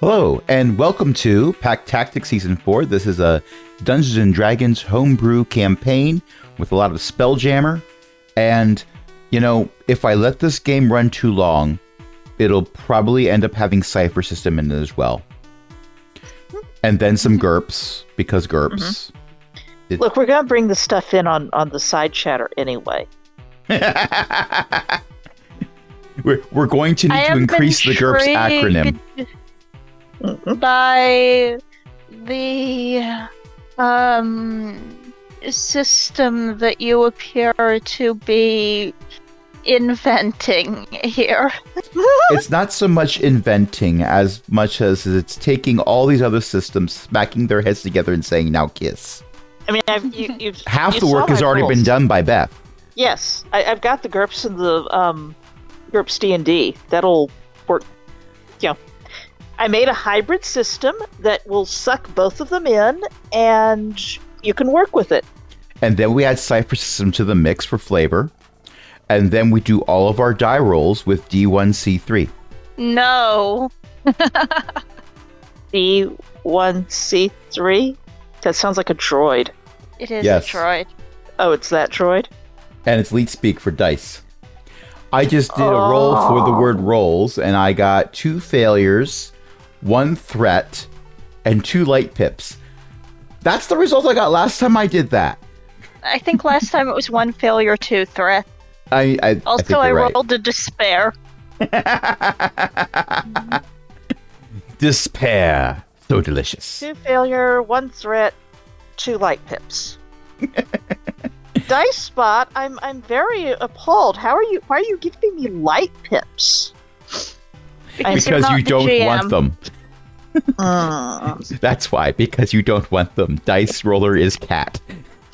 Hello, and welcome to Pack Tactics Season 4. This is a Dungeons & Dragons homebrew campaign with a lot of Spelljammer. And, if I let this game run too long, it'll probably end up having Cypher System in it as well. And then some GURPS, because GURPS. Look, we're going to bring the stuff in on the side chatter anyway. We're going to need to increase the GURPS acronym. By the system that you appear to be inventing here. It's not so much inventing as much as it's taking all these other systems, smacking their heads together and saying, now kiss. I mean, you've half the work has already been done by Beth. Yes, I've got the GURPS and the GURPS D&D. That'll work. I made a hybrid system that will suck both of them in, and you can work with it. And then we add Cypher System to the mix for flavor. And then we do all of our die rolls with D1C3. No. D1C3? That sounds like a droid. It is a droid. Oh, it's that droid? And it's leet speak for dice. I just did a roll for the word rolls, and I got 2 failures, 1 threat, and 2 light pips. That's the result I got last time I did that. I think last time it was 1 failure, 2 threat. I rolled a despair. Despair. So delicious. 2 failure, 1 threat, 2 light pips. Dice Spot, I'm very appalled. Why are you giving me light pips? Because you don't want them. That's why, because you don't want them. Dice Roller is cat.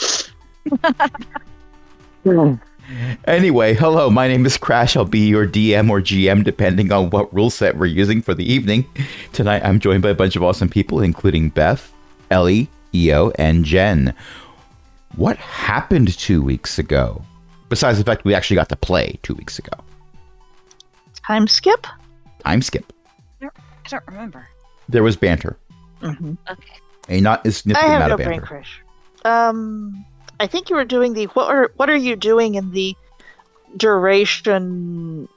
Anyway, hello, my name is Crash. I'll be your DM or GM depending on what rule set we're using for the evening. Tonight I'm joined by a bunch of awesome people, including Beth, Ellie, Io, and Jen. What happened 2 weeks ago? Besides the fact we actually got to play 2 weeks ago. Time skip? Time skip. I don't remember. There was banter. Mm-hmm. Okay. A not as significant amount of banter. I have no brain crash. I think you were doing the what are you doing in the duration?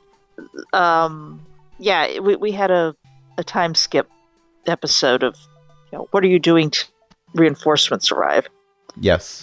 We had a time skip episode of what are you doing to reinforcements arrive? Yes.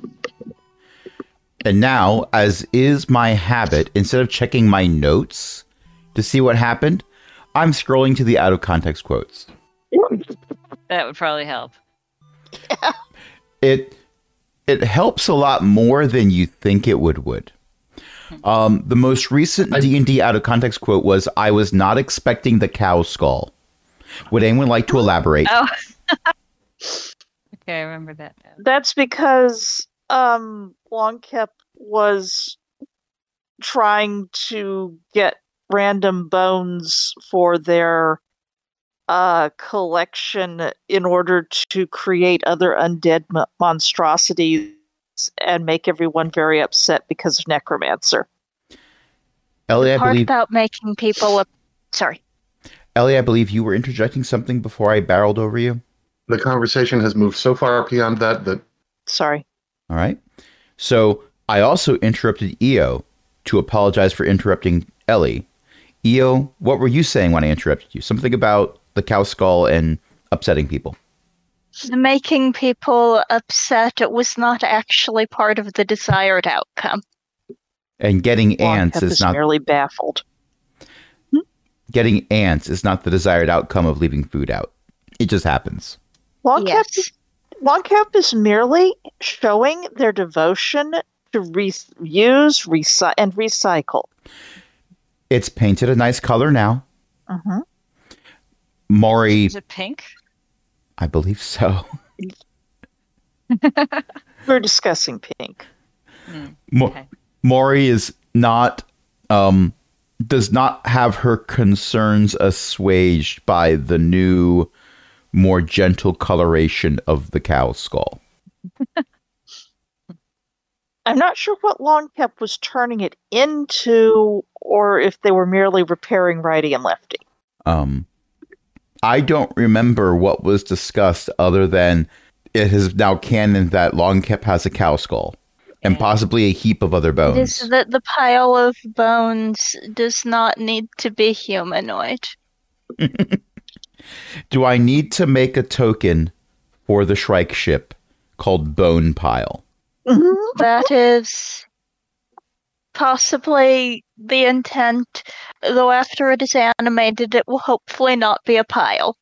And now, as is my habit, instead of checking my notes to see what happened, I'm scrolling to the out of context quotes. That would probably help. Yeah. It helps a lot more than you think it would. The most recent D&D out of context quote was, "I was not expecting the cow skull." Would anyone like to elaborate? Oh. Okay, I remember that now. That's because Longcap was trying to get random bones for their collection in order to create other undead monstrosities and make everyone very upset because of Necromancer. Ellie, I believe about making people sorry. Ellie, I believe you were interjecting something before I barreled over you. The conversation has moved so far beyond that. Sorry. All right. So I also interrupted Io to apologize for interrupting Ellie. Io, what were you saying when I interrupted you? Something about the cow skull and upsetting people. Making people upset, it was not actually part of the desired outcome. And getting ants is not merely baffled. Getting ants is not the desired outcome of leaving food out. It just happens. Longcap is merely showing their devotion to reuse, and recycle. It's painted a nice color now. Mm-hmm. Maury... Is it pink? I believe so. We're discussing pink. Okay. Maury is not... does not have her concerns assuaged by the new, more gentle coloration of the cow skull. I'm not sure what Longcap was turning it into, or if they were merely repairing righty and lefty. I don't remember what was discussed other than it is now canon that Longcap has a cow skull and possibly a heap of other It bones. is that the pile of bones does not need to be humanoid. Do I need to make a token for the Shrike ship called Bone Pile? That is possibly the intent, though after it is animated, it will hopefully not be a pile.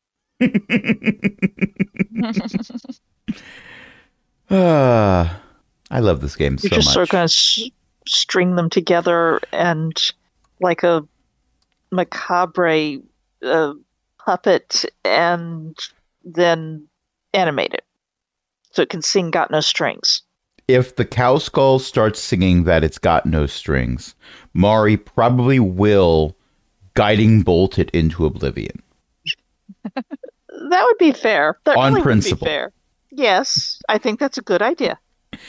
I love this game so You're just much. sort of going to string them together and like a macabre puppet and then animate it. So it can sing Got No Strings. If the cow skull starts singing that it's got no strings, Mari probably will guiding bolt it into oblivion. That would be fair. That On really principle. would be fair. Yes, I think that's a good idea.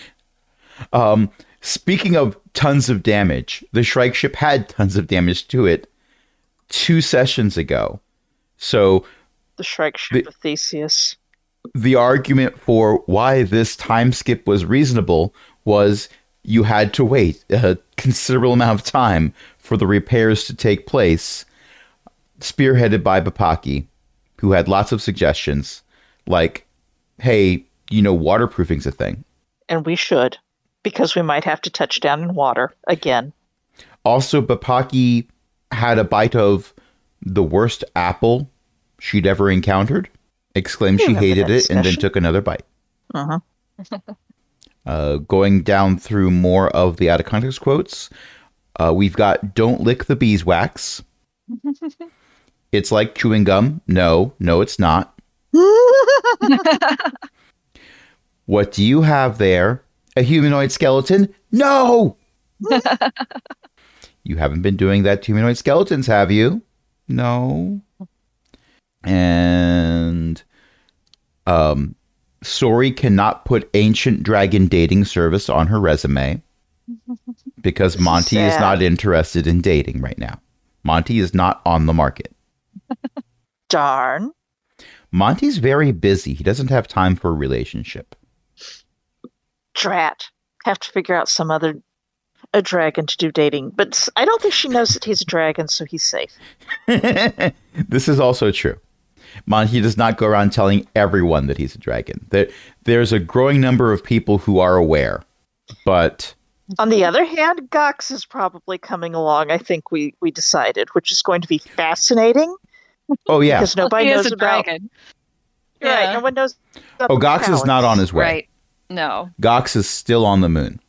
Speaking of tons of damage, the Shrike ship had tons of damage to it 2 sessions ago. So The Shrike Ship of Theseus. the argument for why this time skip was reasonable was you had to wait a considerable amount of time for the repairs to take place, spearheaded by Bapaki, who had lots of suggestions like, hey, waterproofing's a thing. And we should, because we might have to touch down in water again. Also, Bapaki had a bite of the worst apple she'd ever encountered, exclaimed she Remember hated that it, and then discussion. took another bite. Uh-huh. Going down through more of the out of context quotes, we've got "Don't lick the beeswax." It's like chewing gum. No, it's not. What do you have there? A humanoid skeleton? No! You haven't been doing that to humanoid skeletons, have you? No. And Sori cannot put ancient dragon dating service on her resume because Monty is Sad. not interested in dating right now. Monty is not on the market. Darn. Monty's very busy. He doesn't have time for a relationship. Drat. Have to figure out some other a dragon to do dating. But I don't think she knows that he's a dragon, so he's safe. This is also true. Monty does not go around telling everyone that he's a dragon. There's a growing number of people who are aware, but On the other hand, Gox is probably coming along, I think we decided, which is going to be fascinating oh yeah, because nobody He is knows a about... dragon. You're right, Yeah. no one knows about oh the Gox is not talents. on his way. Right. No. Gox is still on the moon.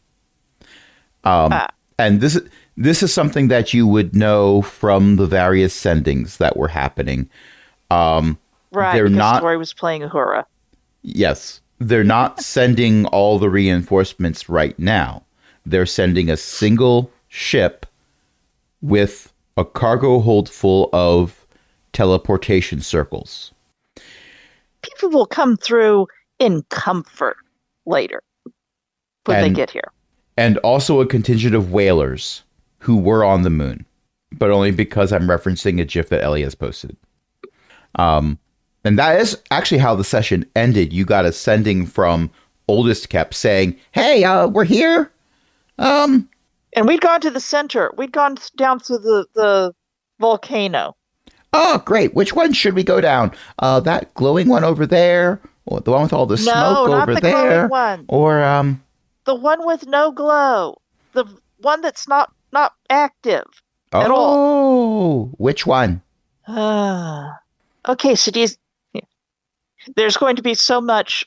And this is something that you would know from the various sendings that were happening. Right, they're because not- Tori was playing Uhura. Yes, they're not sending all the reinforcements right now. They're sending a single ship with a cargo hold full of teleportation circles. People will come through in comfort later when they And- get here. And also a contingent of whalers who were on the moon, but only because I'm referencing a GIF that Ellie has posted. And that is actually how the session ended. You got a sending from Oldest Kept saying, "Hey, we're here." And we'd gone to the center. We'd gone down through the volcano. Oh, great. Which one should we go down? That glowing one over there, or the one with all the No, smoke not over the there, glowing one. or The one with no glow. The one that's not active. At oh, which one? Okay, so there's going to be so much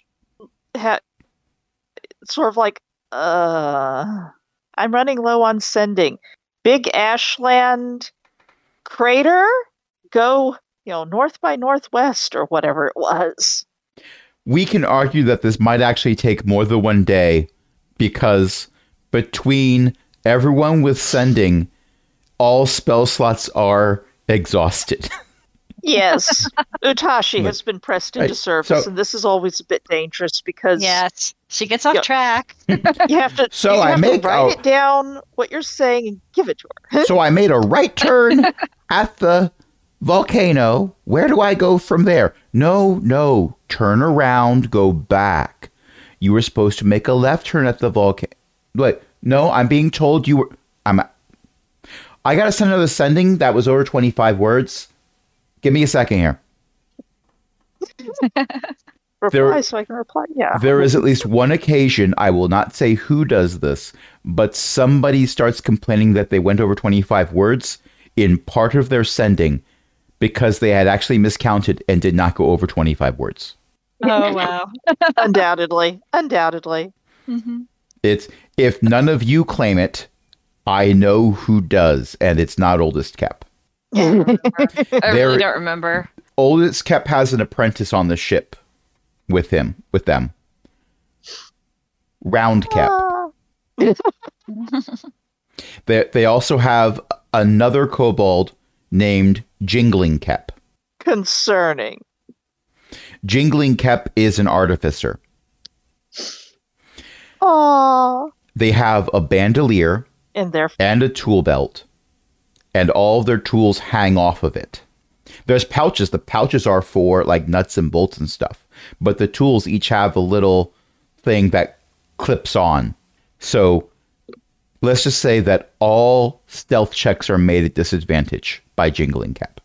sort of like I'm running low on sending. Big Ashland crater, go north by northwest or whatever it was. We can argue that this might actually take more than one day because between everyone with sending, all spell slots are exhausted. Yes, Utashi has been pressed into Right, service, so- and this is always a bit dangerous because Yes. She gets off Yeah. track. you have to, So you I have to make write a- it down what you're saying and give it to her. So I made a right turn at the Volcano, where do I go from there? No, turn around, go back. You were supposed to make a left turn at the volcano. Wait, no, I'm being told you were... I got to send another sending that was over 25 words. Give me a second here. Reply so I can reply. Yeah. There is at least one occasion, I will not say who does this, but somebody starts complaining that they went over 25 words in part of their sending because they had actually miscounted and did not go over 25 words. Oh, wow. Undoubtedly. Mm-hmm. It's, if none of you claim it, I know who does, and it's not Oldest Kep. I There- really don't remember. Oldest Kep has an apprentice on the ship with them. Round Kep. They also have another kobold named Jingling Kep. Concerning. Jingling Kep is an artificer. Aww. They have a bandolier And their and a tool belt, and all of their tools hang off of it. There's pouches. The pouches are for like nuts and bolts and stuff, but the tools each have a little thing that clips on. So let's just say that all stealth checks are made at disadvantage by Jingling Kep.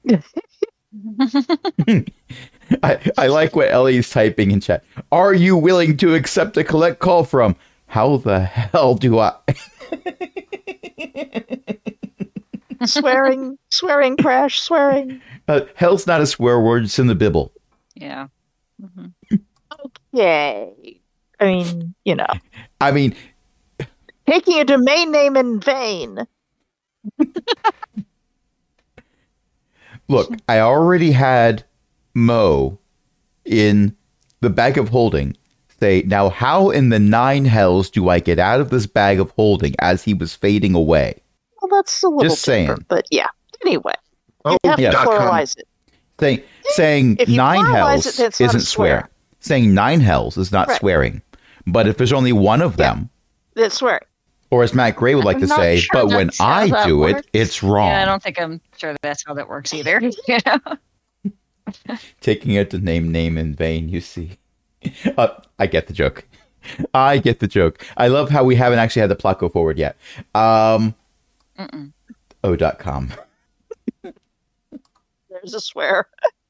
I like what Ellie's typing in chat. Are you willing to accept a collect call from? How the hell do I? swearing, Crash, swearing. Hell's not a swear word. It's in the Bible. Yeah. Mm-hmm. Yay. I mean, I mean, taking a domain name in vain. look, I already had Mo in the bag of holding say, now how in the nine hells do I get out of this bag of holding as he was fading away? Well, that's a little Just saying. different, but yeah. Anyway, Oh, you have to yeah. pluralize it. Saying If you nine pluralize hells it, then it's not a isn't swear. swear. Saying nine hells is not Right. swearing. But if there's only one of them, That's swearing. or as Matt Gray would like I'm to not say, sure but when that's how I that do works. it, it's wrong. Yeah, I don't think I'm sure that's how that works either. You know? Taking a name in vain, you see. I get the joke. I love how we haven't actually had the plot go forward yet. Mm-mm. O.com. There's a swear.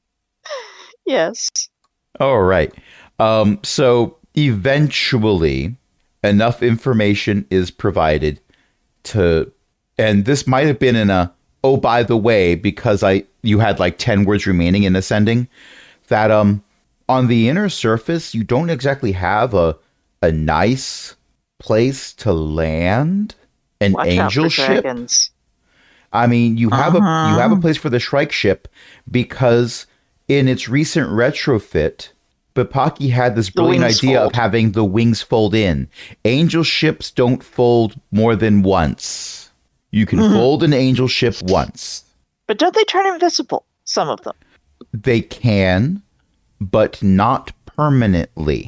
Yes. All right. So eventually enough information is provided to, and this might have been in a, oh, by the way, because you had like 10 words remaining in ascending, that on the inner surface, you don't exactly have a nice place to land an Watch angel out for ship. dragons. I mean, you have a place for the Shrike ship because in its recent retrofit, Bapaki had this brilliant wings idea fold. of having the wings fold in. Angel ships don't fold more than once. You can fold an angel ship once. But don't they turn invisible? Some of them. They can, but not permanently.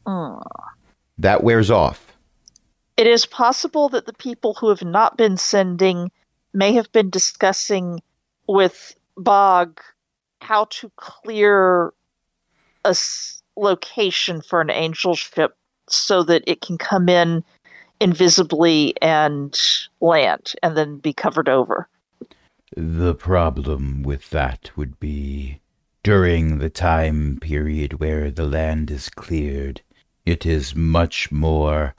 That wears off. It is possible that the people who have not been sending may have been discussing with Bog how to clear a location for an angel ship so that it can come in invisibly and land and then be covered over. The problem with that would be during the time period where the land is cleared, it is much more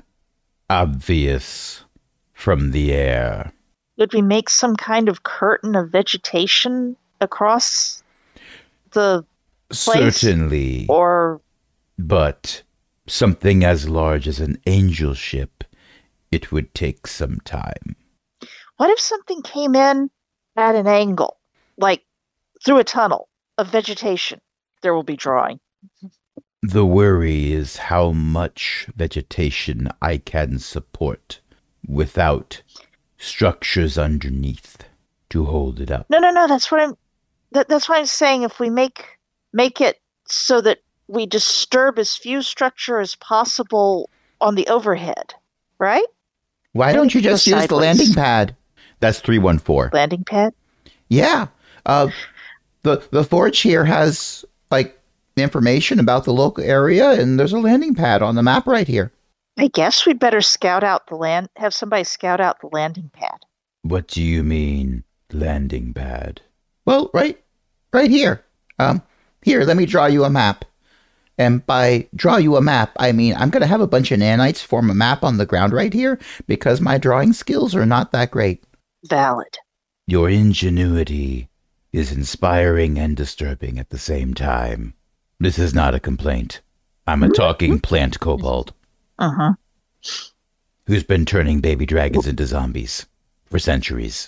obvious from the air. Did we make some kind of curtain of vegetation across the place? Certainly, Or but something as large as an angel ship, it would take some time. what if something came in at an angle, like through a tunnel of vegetation? There will be drawing. The worry is how much vegetation I can support without structures underneath to hold it up. No. That's what that's what I'm saying. If we make it so that we disturb as few structure as possible on the overhead, right? Why don't you Go just use the sideways. landing pad? That's 314. Landing pad. Yeah. the forge here has like information about the local area, and there's a landing pad on the map right here. I guess we'd better have somebody scout out the landing pad. What do you mean, landing pad? Well, right here. Here, let me draw you a map. And by draw you a map, I mean I'm going to have a bunch of nanites form a map on the ground right here because my drawing skills are not that great. Valid. Your ingenuity is inspiring and disturbing at the same time. This is not a complaint. I'm a talking plant kobold. Uh-huh. Who's been turning baby dragons into zombies for centuries.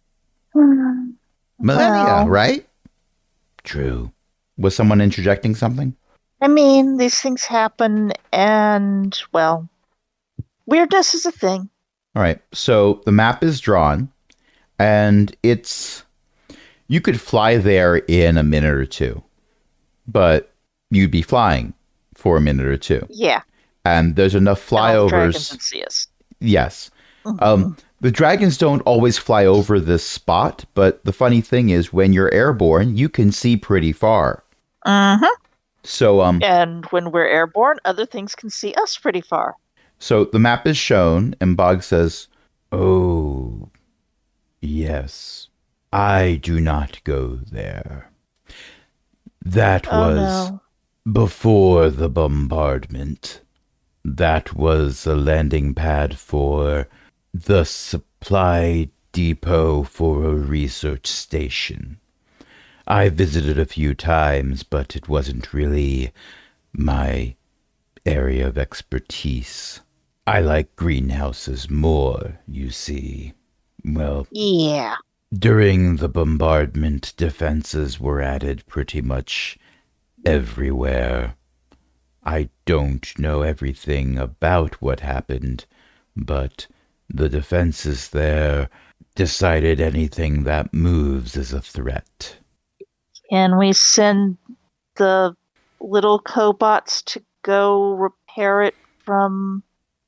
Millennia, right? True. Was someone interjecting something? I mean, these things happen, and, well, weirdness is a thing. All right, so the map is drawn, and you could fly there in a minute or two, but you'd be flying for a minute or two. Yeah. And there's enough And all the flyovers. dragons can see us. Yes. The dragons don't always fly over this spot, but the funny thing is when you're airborne, you can see pretty far. Uh-huh. So And when we're airborne, other things can see us pretty far. So the map is shown, and Bog says, "Oh, yes, I do not go there. That was no. before the bombardment. That was a landing pad for the supply depot for a research station. I visited a few times, but it wasn't really my area of expertise. I like greenhouses more, you see. Well, Yeah. during the bombardment, defenses were added pretty much everywhere. I don't know everything about what happened, but the defenses there decided anything that moves is a threat. Can we send the little cobots to go repair it from,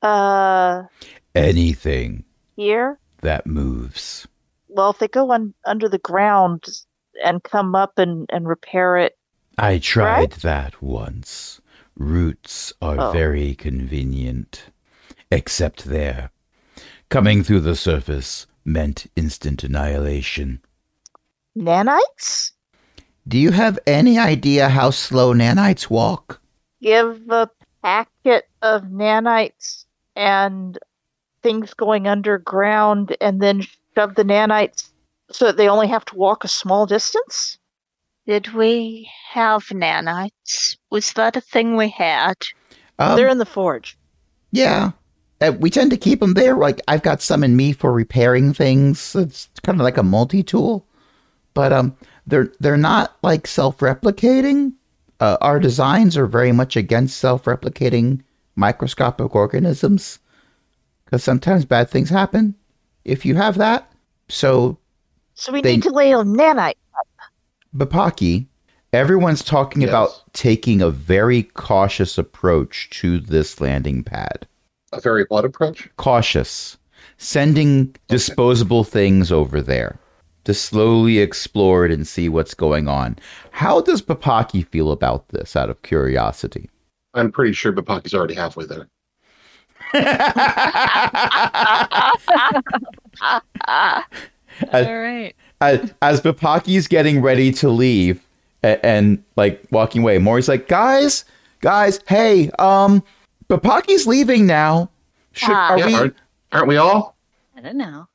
Anything here? that moves. Well, if they go under the ground and come up and repair it. I tried Right? that once. Roots are Oh. very convenient. Except there. Coming through the surface meant instant annihilation. Nanites? Do you have any idea how slow nanites walk? Give a packet of nanites and things going underground and then shove the nanites so that they only have to walk a small distance? Did we have nanites? Was that a thing we had? They're in the forge. Yeah. We tend to keep them there. Like, I've got some in me for repairing things. It's kind of like a multi-tool. But they're not like self-replicating. Our designs are very much against self-replicating microscopic organisms. Because sometimes bad things happen if you have that. So, So we need to lay a nanite. Bapaki, everyone's talking Yes. about taking a very cautious approach to this landing pad. A very what approach? Cautious. Sending disposable things over there to slowly explore it and see what's going on. How does Bapaki feel about this, out of curiosity? I'm pretty sure Bapaki's already halfway there. All right. As Bapaki's getting ready to leave and like walking away, Maury's like, guys, hey, Bapaki's leaving now. Are we? Aren't we all? I don't know.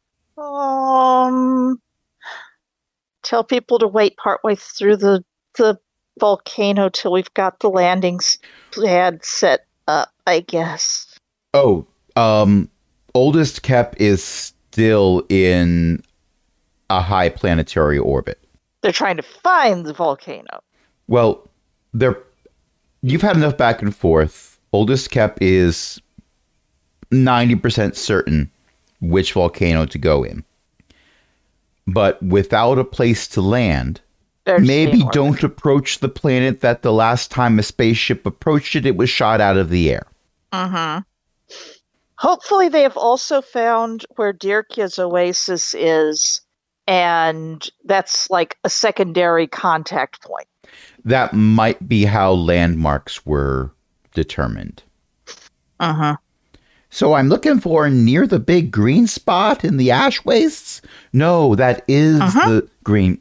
Tell people to wait partway through the volcano till we've got the landings pad set up, I guess. Oh, Oldest Kep is still in a high planetary orbit. They're trying to find the volcano. Well, you've had enough back and forth. Oldest Kep is 90% certain which volcano to go in. But without a place to land, They're just maybe being ordered. don't approach the planet that the last time a spaceship approached it, it was shot out of the air. Mm-hmm. Hopefully they have also found where Dirkia's oasis is And that's like a secondary contact point. That might be how landmarks were determined. Uh-huh. So I'm looking for near the big green spot in the ash wastes? No, that is the green.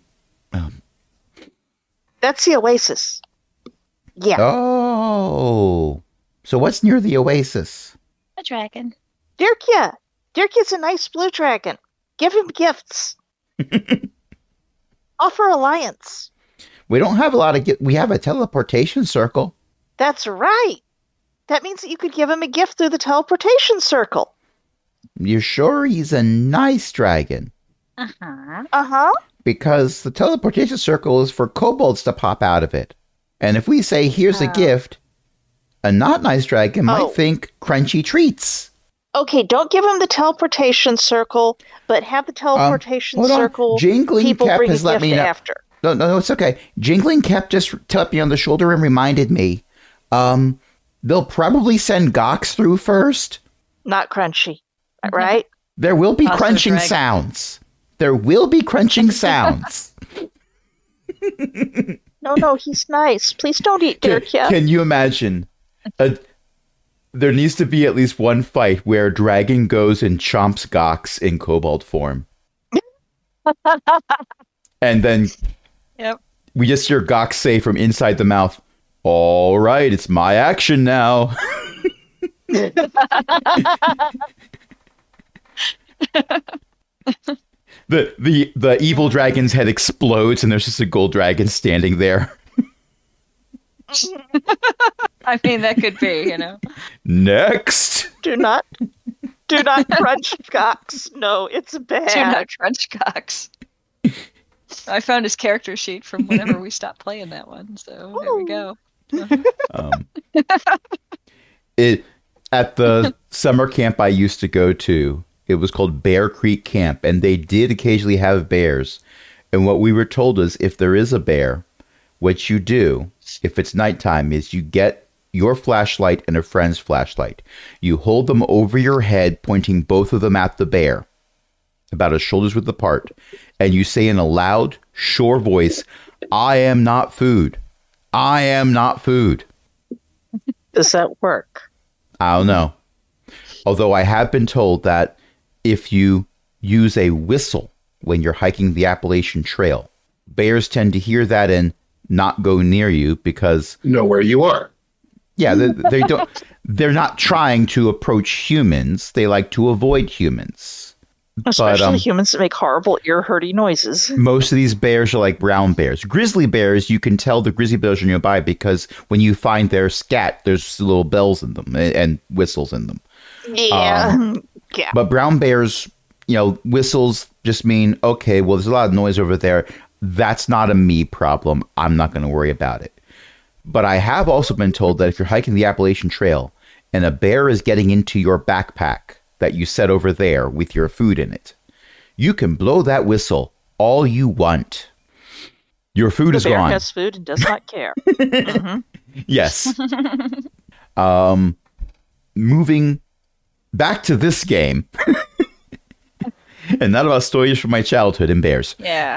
That's the oasis. Yeah. Oh. So what's near the oasis? A dragon. Dirkia. Dirkia's a nice blue dragon. Give him gifts. Offer alliance. We don't have a lot of we have a teleportation circle. That's right. That means that you could give him a gift through the teleportation circle. You're sure he's a nice dragon? Uh-huh. Uh-huh. Because the teleportation circle is for kobolds to pop out of it. And if we say, here's a gift, a not nice dragon might think crunchy treats. Okay, don't give him the teleportation circle, but have the teleportation circle Jingling people Cap bring has a let gift me know. after. No, it's okay. Jingling Cap just tapped me on the shoulder and reminded me, they'll probably send Gox through first. Not crunchy, right? There will be Also crunching dragon. sounds. There will be crunching sounds. No, he's nice. Please don't eat Dirkia. Can you imagine? There needs to be at least one fight where a dragon goes and chomps Gox in kobold form. And then we just hear Gox say from inside the mouth, "All right, it's my action now." The evil dragon's head explodes and there's just a gold dragon standing there. I mean, that could be, you know. Next. Do not crunch Gox. No, it's bad. Do not crunch Cox. I found his character sheet from whenever we stopped playing that one, so there we go. At the summer camp I used to go to, it was called Bear Creek Camp, and they did occasionally have bears. And what we were told is if there is a bear, what you do, if it's nighttime, is you get your flashlight and a friend's flashlight. You hold them over your head, pointing both of them at the bear, about a shoulder's width apart, and you say in a loud, sure voice, "I am not food. I am not food." Does that work? I don't know. Although I have been told that if you use a whistle when you're hiking the Appalachian Trail, bears tend to hear that and not go near you because Know where you are. yeah, they don't. They're not trying to approach humans. They like to avoid humans. Especially humans that make horrible ear-hurting noises. Most of these bears are like brown bears. Grizzly bears, you can tell the grizzly bears are nearby because when you find their scat, there's little bells in them and whistles in them. Yeah. Yeah. But brown bears, whistles just mean, okay, well, there's a lot of noise over there. That's not a me problem. I'm not going to worry about it. But I have also been told that if you're hiking the Appalachian Trail and a bear is getting into your backpack that you set over there with your food in it, you can blow that whistle all you want. Your food is the bear gone. has food and does not care. Mm-hmm. Yes. Moving back to this game, and not about stories from my childhood and bears. Yeah.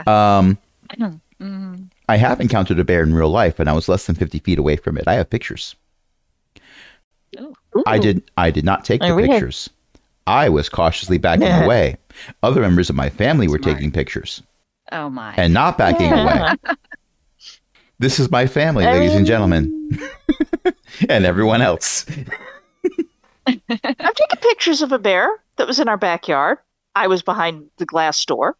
I have encountered a bear in real life, and I was less than 50 feet away from it. I have pictures. Ooh. I did not take the we had- pictures. I was cautiously backing away. Other members of my family were Smart. taking pictures Oh my. and not backing away. This is my family, ladies and gentlemen, and everyone else. I've taken pictures of a bear that was in our backyard. I was behind the glass door.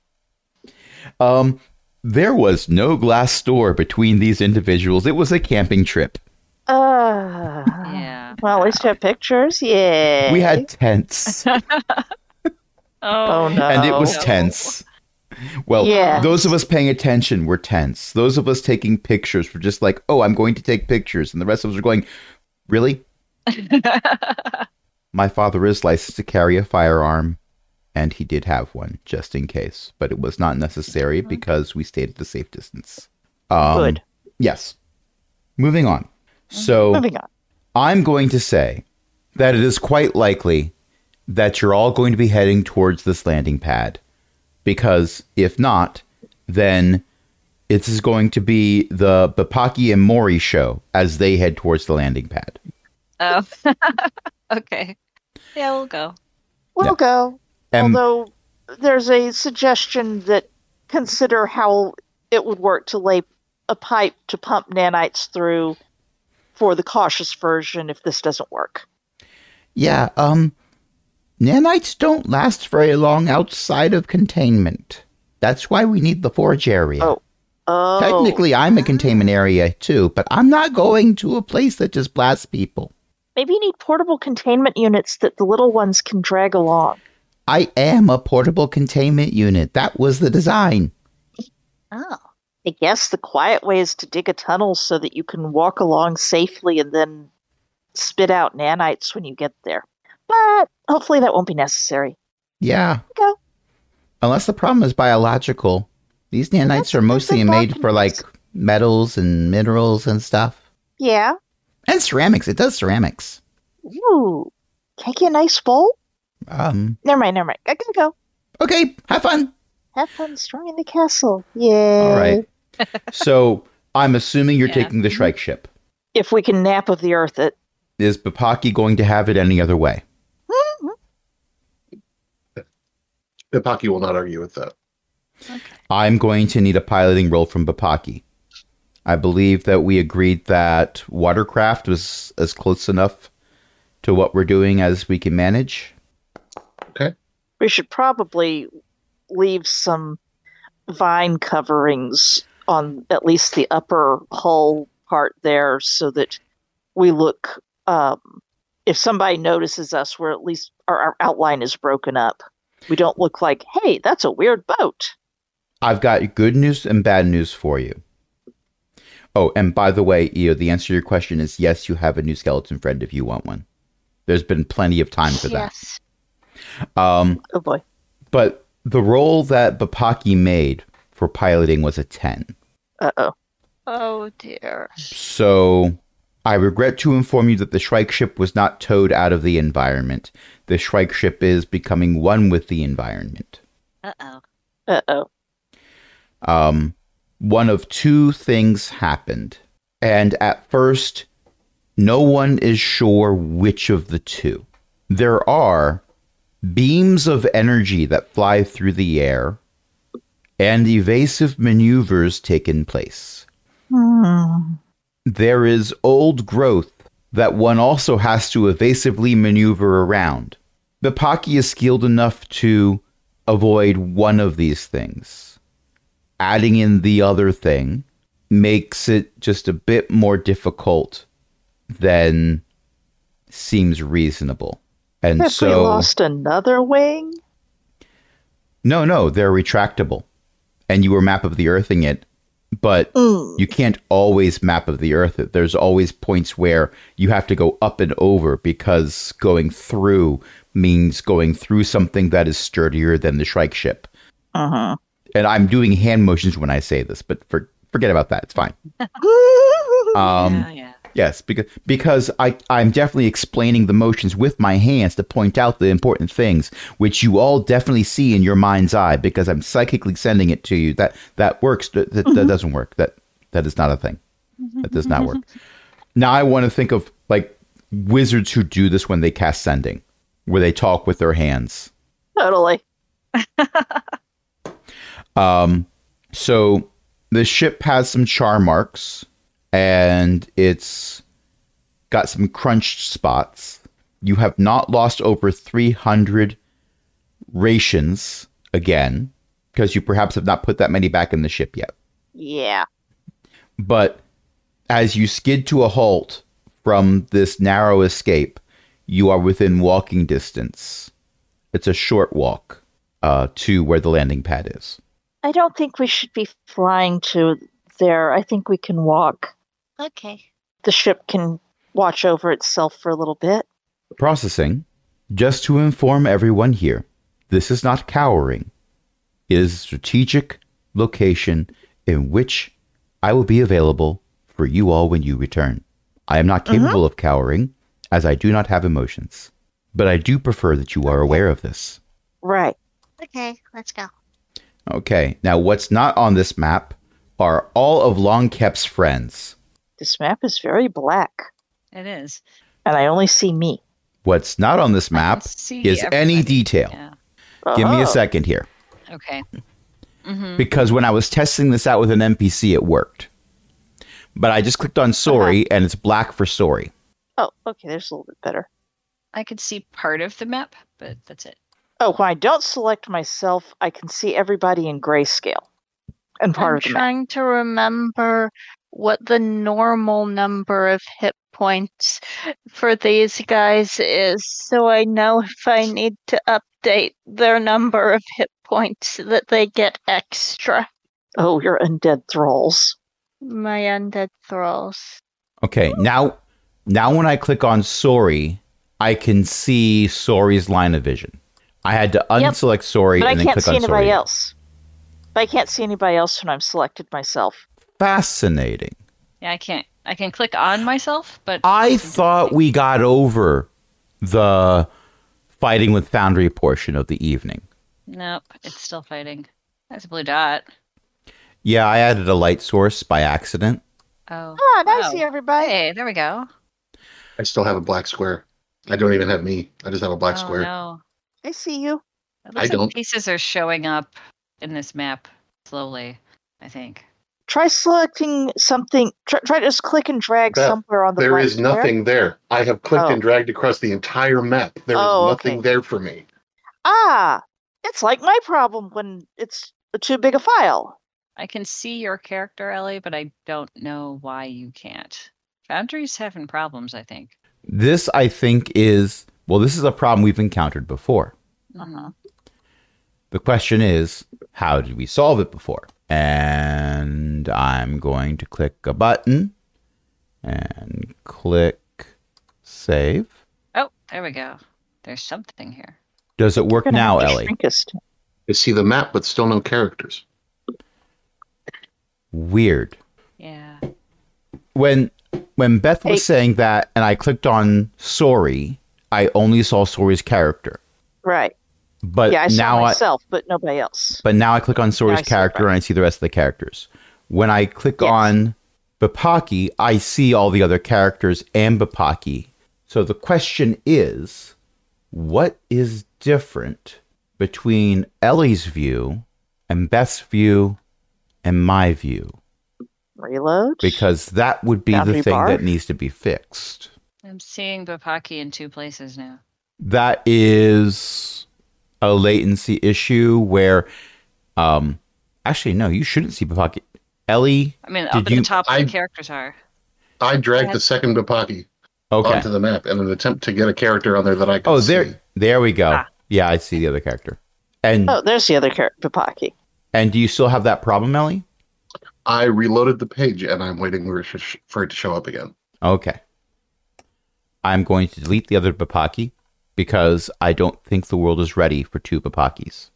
There was no glass door between these individuals. It was a camping trip. Yeah. Well, at least have pictures. Yeah. We had tents, Oh no. and it was no. tense. Well, Yeah. those of us paying attention were tense. Those of us taking pictures were just like, oh, I'm going to take pictures. And the rest of us are going, really? My father is licensed to carry a firearm, and he did have one, just in case. But it was not necessary because we stayed at a safe distance. Good. Yes. Moving on. So Moving on. I'm going to say that it is quite likely that you're all going to be heading towards this landing pad Because if not, then it is going to be the Bapaki and Mori show as they head towards the landing pad. Oh, okay. Yeah, we'll go. We'll go. And- Although there's a suggestion that consider how it would work to lay a pipe to pump nanites through for the cautious version if this doesn't work. Yeah, nanites don't last very long outside of containment. That's why we need the forge area. Oh. Technically, I'm a containment area too, but I'm not going to a place that just blasts people. Maybe you need portable containment units that the little ones can drag along. I am a portable containment unit. That was the design. Oh. I guess the quiet way is to dig a tunnel so that you can walk along safely and then spit out nanites when you get there. But hopefully that won't be necessary. Yeah. Go. Unless the problem is biological. These nanites are mostly that's made for like metals and minerals and stuff. Yeah. And ceramics. It does ceramics. Ooh. Can I get a nice bowl? Never mind. I gotta go. Okay, have fun. Have fun storming the castle. Yay. All right. So I'm assuming you're Yeah. taking the Shrike ship. If we can nap of the earth it. Is Bapaki going to have it any other way? Bapaki will not argue with that. I'm going to need a piloting role from Bapaki. I believe that we agreed that watercraft was as close enough to what we're doing as we can manage. We should probably leave some vine coverings on at least the upper hull part there so that we look, if somebody notices us, we're at least our outline is broken up. We don't look like, hey, that's a weird boat. I've got good news and bad news for you. Oh, and by the way, Io, the answer to your question is yes, you have a new skeleton friend if you want one. There's been plenty of time for Yes. that. Oh boy. But the role that Bapaki made for piloting was a 10. Uh-oh. Oh dear. So I regret to inform you that the Shrike ship was not towed out of the environment. The Shrike ship is becoming one with the environment. Uh-oh. Uh-oh. One of two things happened. And at first, no one is sure which of the two. There are beams of energy that fly through the air and evasive maneuvers taking place. There is old growth that one also has to evasively maneuver around. Bapaki is skilled enough to avoid one of these things. Adding in the other thing makes it just a bit more difficult than seems reasonable. And Have we lost another wing? No, they're retractable. And you were map of the earthing it, but you can't always map of the earth it. There's always points where you have to go up and over because going through means going through something that is sturdier than the Shrike ship. Uh-huh. And I'm doing hand motions when I say this, but forget about that. It's fine. Yeah. Yes, because I'm definitely explaining the motions with my hands to point out the important things, which you all definitely see in your mind's eye, because I'm psychically sending it to you. That works. That doesn't work. That is not a thing. That does not work. Now I want to think of like wizards who do this when they cast sending, where they talk with their hands. Totally. So the ship has some char marks. And it's got some crunched spots. You have not lost over 300 rations again, because you perhaps have not put that many back in the ship yet. Yeah. But as you skid to a halt from this narrow escape, you are within walking distance. It's a short walk to where the landing pad is. I don't think we should be flying to there. I think we can walk. Okay. The ship can watch over itself for a little bit. Processing. Just to inform everyone here, this is not cowering. It is a strategic location in which I will be available for you all when you return. I am not capable of cowering, as I do not have emotions. But I do prefer that you are aware of this. Right. Okay, let's go. Okay. Now, what's not on this map are all of Longkep's friends. This map is very black, It is. and I only see me. What's not on this map see is any everybody. detail. Yeah. Give me a Oh. second here. Okay. Mm-hmm. Because when I was testing this out with an NPC, it worked. But I just clicked on Sori, and it's black for Sori. Oh, okay, there's a little bit better. I could see part of the map, but that's it. Oh, when I don't select myself, I can see everybody in grayscale. And part I'm of the map. trying to remember what the normal number of hit points for these guys is, so I know if I need to update their number of hit points that they get extra. Oh, you're undead thralls. My undead thralls. Okay, now when I click on Sori, I can see Sori's line of vision. I had to unselect Sori But I and then can't click see on anybody Sori. else. But I can't see anybody else when I'm selected myself. Fascinating. Yeah, I can't. I can click on myself, but I thought we got over the fighting with Foundry portion of the evening. nope, it's still fighting. That's a blue dot. Yeah, I added a light source by accident. Oh. Ah, now I Oh. see everybody. Hey, there we go. I still have a black square. I don't even have me. I just have a black oh, square. No. I see you. It looks I don't. like pieces are showing up in this map slowly, I think. Try selecting something. Try to just click and drag Beth, somewhere on the There black is square. nothing there. I have clicked Oh. and dragged across the entire map. There is Oh, nothing okay. there for me. Ah, it's like my problem when it's too big a file. I can see your character, Ellie, but I don't know why you can't. Foundry's having problems, I think. This, I think, is a problem we've encountered before. Uh-huh. The question is, how did we solve it before? And I'm going to click a button and click save. Oh, there we go. There's something here. Does it work Gonna now, have to Ellie? shrink us. I see the map, but still no characters. Weird. Yeah. When Beth was Hey. saying that and I clicked on Sori, I only saw Sori's character. Right. But Yeah, I saw now myself, but nobody else. But now I click on I Sori's see character it. and I see the rest of the characters. When I click Yes. on Bapaki, I see all the other characters and Bapaki. So the question is, what is different between Ellie's view and Beth's view and my view? Reload. Because that would be Boundary the thing bar? that needs to be fixed. I'm seeing Bapaki in 2 places now. That is a latency issue where, actually, no, you shouldn't see Bapaki. Ellie, I mean, Did up at you- the top where I- the characters are. I dragged Yeah. the second Bapaki okay. onto the map in an attempt to get a character on there that I could Oh, see. there we go. Ah. Yeah, I see the other character. And Oh, there's the other character, Papaki. and do you still have that problem, Ellie? I reloaded the page and I'm waiting for it to show up again. Okay. I'm going to delete the other Bapaki because I don't think the world is ready for 2 Bapakis.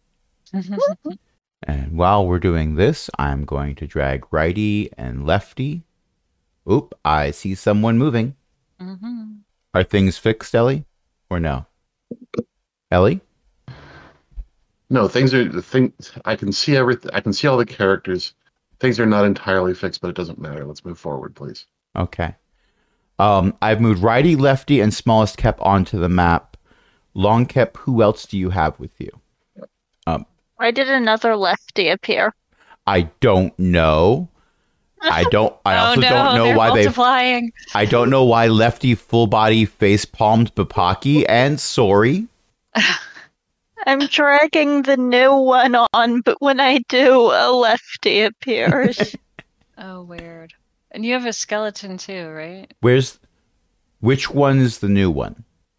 And while we're doing this, I'm going to drag righty and lefty. Oop, I see someone moving. Mhm. Are things fixed, Ellie? Or no? Ellie? No, I can see everything. I can see all the characters. Things are not entirely fixed, but it doesn't matter. Let's move forward, please. Okay. I've moved righty, lefty, and smallest Kep onto the map. Long Kep, who else do you have with you? Why did another lefty appear? I don't know. I also oh no, don't know they're why multiplying. I don't know why lefty full body face palmed Bapaki and Sori. I'm dragging the new one on, but when I do, a lefty appears. Oh, weird. And you have a skeleton too, right? Which one is the new one?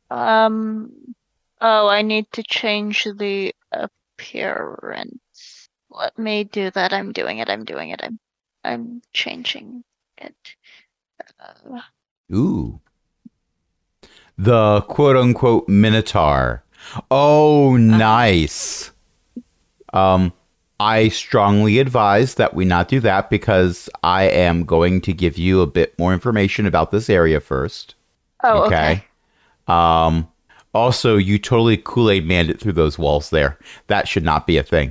Oh, I need to change the appearance. Let me do that. I'm doing it. I'm changing it. Ooh. The quote unquote Minotaur. Oh, nice. I strongly advise that we not do that because I am going to give you a bit more information about this area first. Oh, okay. Also, you totally Kool-Aid manned it through those walls there. That should not be a thing.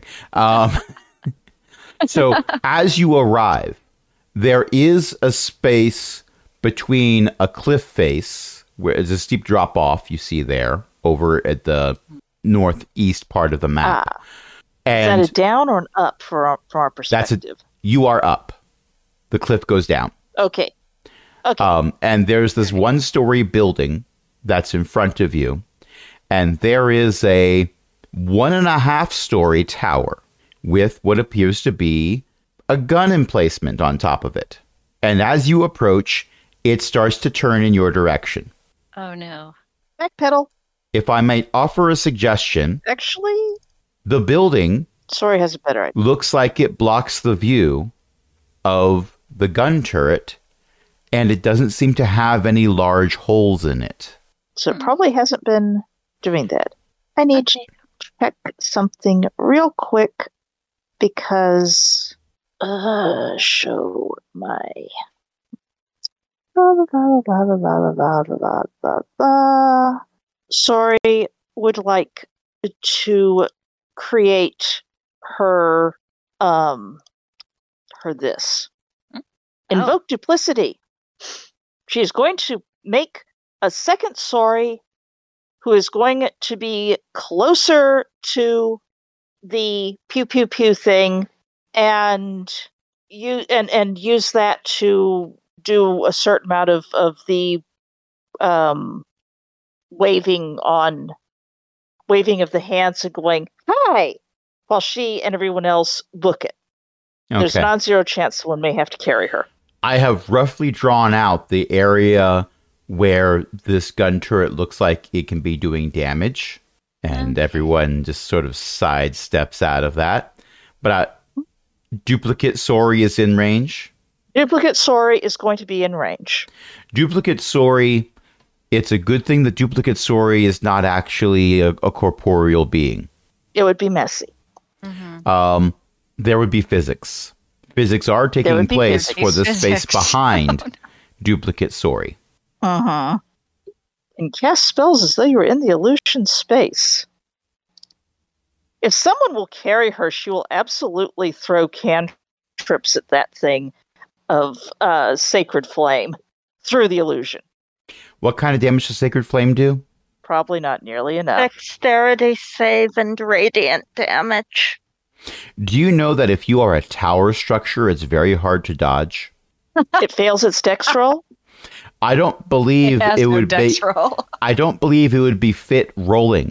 So as you arrive, there is a space between a cliff face, where there's a steep drop off you see there over at the northeast part of the map. And is that a down or an up from our perspective? You are up. The cliff goes down. Okay. Okay. And there's this one-story building that's in front of you, and there is a 1.5-story tower with what appears to be a gun emplacement on top of it. And as you approach, it starts to turn in your direction. Oh no. Backpedal. If I might offer a suggestion, Actually, the building Sorry has a better idea. looks like it blocks the view of the gun turret, and it doesn't seem to have any large holes in it. So it probably hasn't been doing that. I need to check something real quick because show my blah, blah, blah, blah, blah, blah, blah, blah, blah. Sorry would like to create her this. Invoke duplicity. She is going to make a second Sorry who is going to be closer to the pew pew pew thing and use that to do a certain amount of the waving of the hands and going hi while she and everyone else book it. Okay. There's a non-zero chance someone may have to carry her. I have roughly drawn out the area where this gun turret looks like it can be doing damage, and everyone just sort of sidesteps out of that. But duplicate Sorry is in range. Duplicate Sorry is going to be in range. Duplicate Sorry, it's a good thing that duplicate Sorry is not actually a corporeal being. It would be messy. There would be physics. Physics are taking place for the space behind duplicate Sorry. And cast spells as though you were in the illusion space. If someone will carry her, she will absolutely throw cantrips at that thing of Sacred Flame through the illusion. What kind of damage does Sacred Flame do? Probably not nearly enough. Dexterity save and radiant damage. Do you know that if you are a tower structure, it's very hard to dodge? It fails its dex roll? I don't believe it would be. I don't believe it would be fit rolling.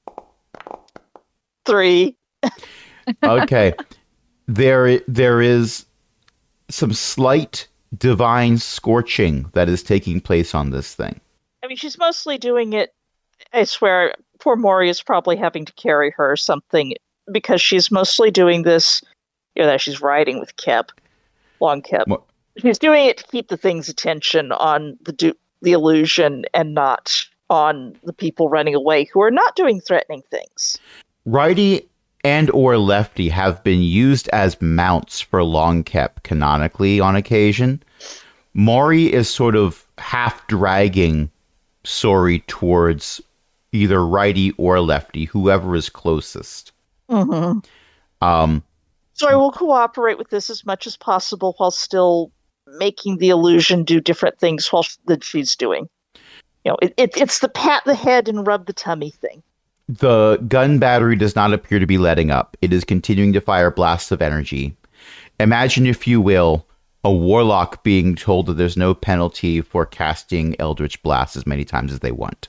3. Okay, there is some slight divine scorching that is taking place on this thing. I mean, she's mostly doing it. I swear, poor Mori is probably having to carry her or something because she's mostly doing this. You know, that she's riding with Kep, Long Kep. She's doing it to keep the thing's attention on the illusion and not on the people running away who are not doing threatening things. Righty and or lefty have been used as mounts for Long Kep canonically on occasion. Mori is sort of half dragging Sorry towards either righty or lefty, whoever is closest. So I will cooperate with this as much as possible while still making the illusion do different things that she's doing. You know, it's the pat the head and rub the tummy thing. The gun battery does not appear to be letting up. It is continuing to fire blasts of energy. Imagine, if you will, a warlock being told that there's no penalty for casting Eldritch Blast as many times as they want.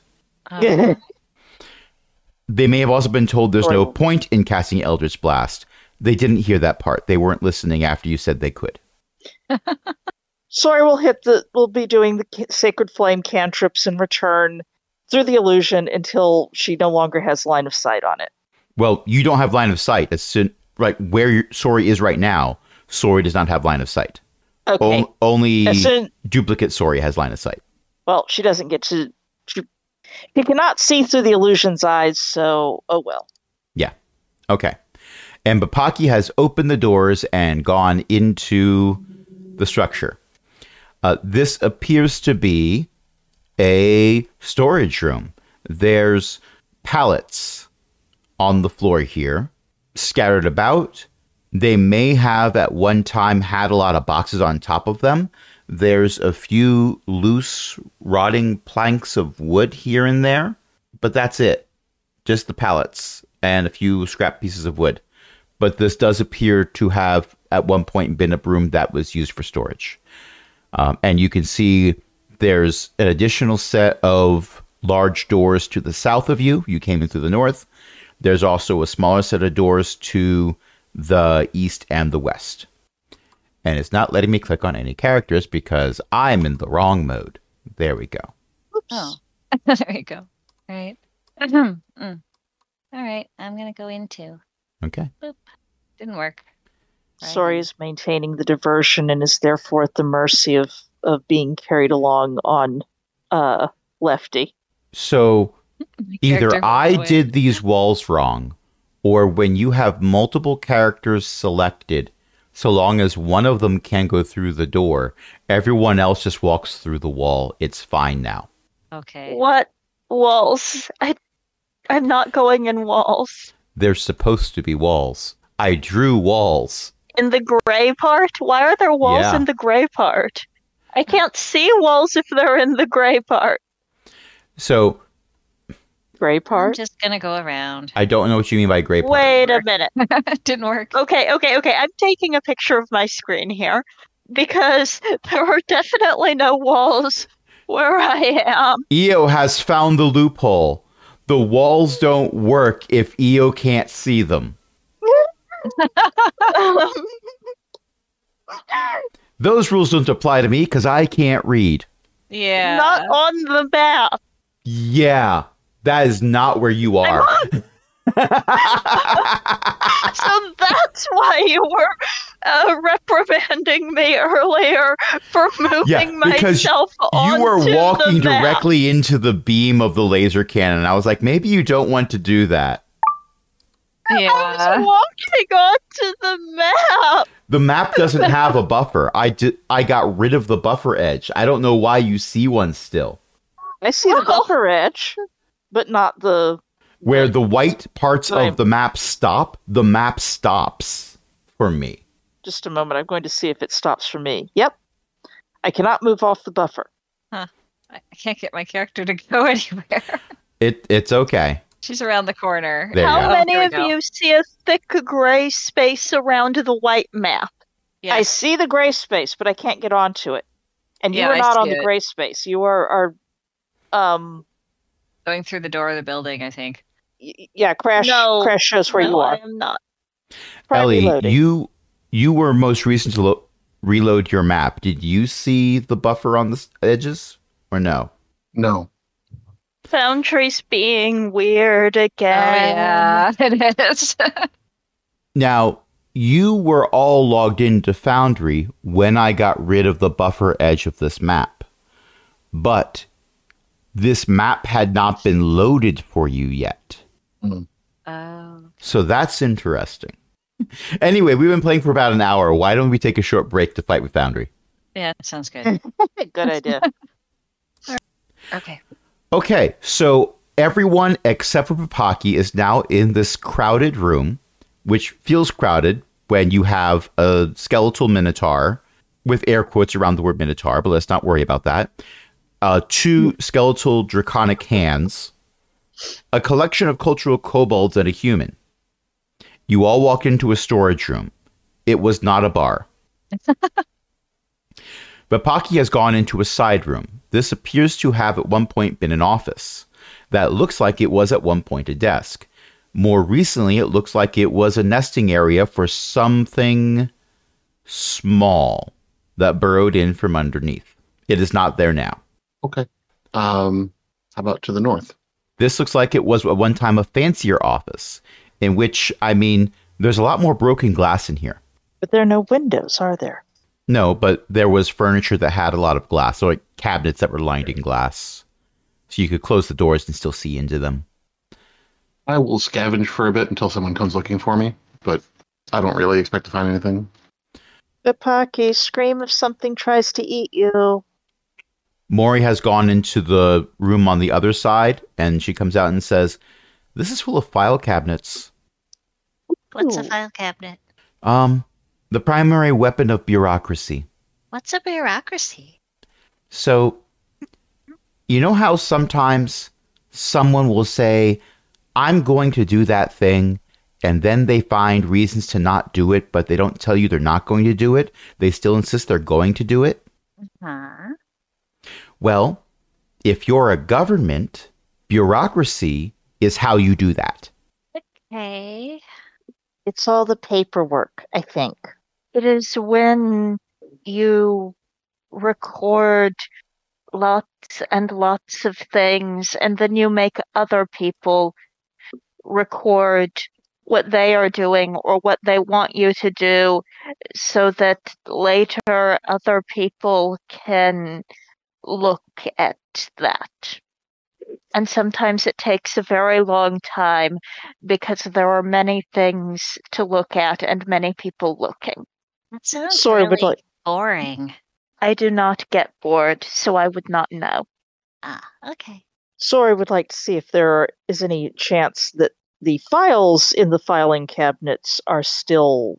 They may have also been told there's no point in casting Eldritch Blast. They didn't hear that part. They weren't listening after you said they could. Sorry, we'll be doing the Sacred Flame cantrips in return through the illusion until she no longer has line of sight on it. Well, you don't have line of sight. Right where Sorry is right now, Sorry does not have line of sight. Okay. Only duplicate Sorry has line of sight. Well, she doesn't get to... She cannot see through the illusion's eyes, so oh well. Yeah. Okay. And Bapaki has opened the doors and gone into the structure. This appears to be a storage room. There's pallets on the floor here, scattered about. They may have at one time had a lot of boxes on top of them. There's a few loose, rotting planks of wood here and there, but that's it. Just the pallets and a few scrap pieces of wood. But this does appear to have at one point been a room that was used for storage. And you can see there's an additional set of large doors to the south of you. You came in through the north. There's also a smaller set of doors to the east and the west. And it's not letting me click on any characters because I'm in the wrong mode. There we go. Oops. Oh, there you go. All right. All right. I'm going to go in too. Okay. Boop. Didn't work. Sori is maintaining the diversion and is therefore at the mercy of being carried along on Lefty. So My either character I went away. did these walls wrong, or when you have multiple characters selected, so long as one of them can go through the door, everyone else just walks through the wall. It's fine now. Okay. What walls? I'm not going in walls. There's supposed to be walls. I drew walls. In the gray part? Why are there walls Yeah. in the gray part? I can't see walls if they're in the gray part. So Gray I'm part. just going to go around. I don't know what you mean by gray part. Wait a minute. Didn't work. Okay. I'm taking a picture of my screen here because there are definitely no walls where I am. EO has found the loophole. The walls don't work if EO can't see them. Those rules don't apply to me because I can't read. Yeah. Not on the map. Yeah, that is not where you are. So that's why you were reprimanding me earlier for moving Yeah, because myself onto You were walking the map. directly into the beam of the laser cannon. I was like, maybe you don't want to do that. I Yeah. was walking onto the map. The map doesn't have a buffer. I got rid of the buffer edge. I don't know why you see one still. I see the buffer edge, but not the. Where the white parts But of the map stop, the map stops for me. Just a moment. I'm going to see if it stops for me. Yep. I cannot move off the buffer. I can't get my character to go anywhere. It's okay. She's around the corner. There you How go. many Here we of go. you see a thick gray space around the white map? Yeah. I see the gray space, but I can't get onto it. And you Yeah, are I not on see the it. gray space. You are Going through the door of the building, I think. yeah, Crash No. Crash shows where No, you I are. am not. Try Ellie, reloading. you were most recent to reload your map. Did you see the buffer on the edges or no? No. Foundry's being weird Oh, again. yeah. It is. Now, you were all logged into Foundry when I got rid of the buffer edge of this map. But this map had not been loaded for you yet. Oh. So that's interesting. Anyway, we've been playing for about an hour. Why don't we take a short break to fight with Foundry? Yeah, that sounds good. Good idea. Okay. Okay, so everyone except for Papaki is now in this crowded room, which feels crowded when you have a skeletal minotaur with air quotes around the word minotaur, but let's not worry about that. Two skeletal draconic hands, a collection of cultural kobolds, and a human. You all walk into a storage room. It was not a bar. But Pocky has gone into a side room. This appears to have at one point been an office. That looks like it was at one point a desk. More recently, it looks like it was a nesting area for something small that burrowed in from underneath. It is not there now. Okay. How about to the north? This looks like it was at one time a fancier office, in which, I mean, there's a lot more broken glass in here. But there are no windows, are there? No, but there was furniture that had a lot of glass, so like cabinets that were lined in glass. So you could close the doors and still see into them. I will scavenge for a bit until someone comes looking for me, but I don't really expect to find anything. Bipaki, scream if something tries to eat you. Maury has gone into the room on the other side, and she comes out and says, "This is full of file cabinets. What's a Ooh. file cabinet? The primary weapon of bureaucracy. What's a bureaucracy? So, you know how sometimes someone will say, I'm going to do that thing, and then they find reasons to not do it, but they don't tell you they're not going to do it. They still insist they're going to do it. Huh? Well, if you're a government, bureaucracy is how you do that. Okay. It's all the paperwork, I think. It is when you record lots and lots of things, and then you make other people record what they are doing or what they want you to do, so that later other people can look at that. And sometimes it takes a very long time because there are many things to look at and many people looking. That sounds Sorry, really but like, boring. I do not get bored, so I would not know. Ah, okay. Sori would like to see if there is any chance that the files in the filing cabinets are still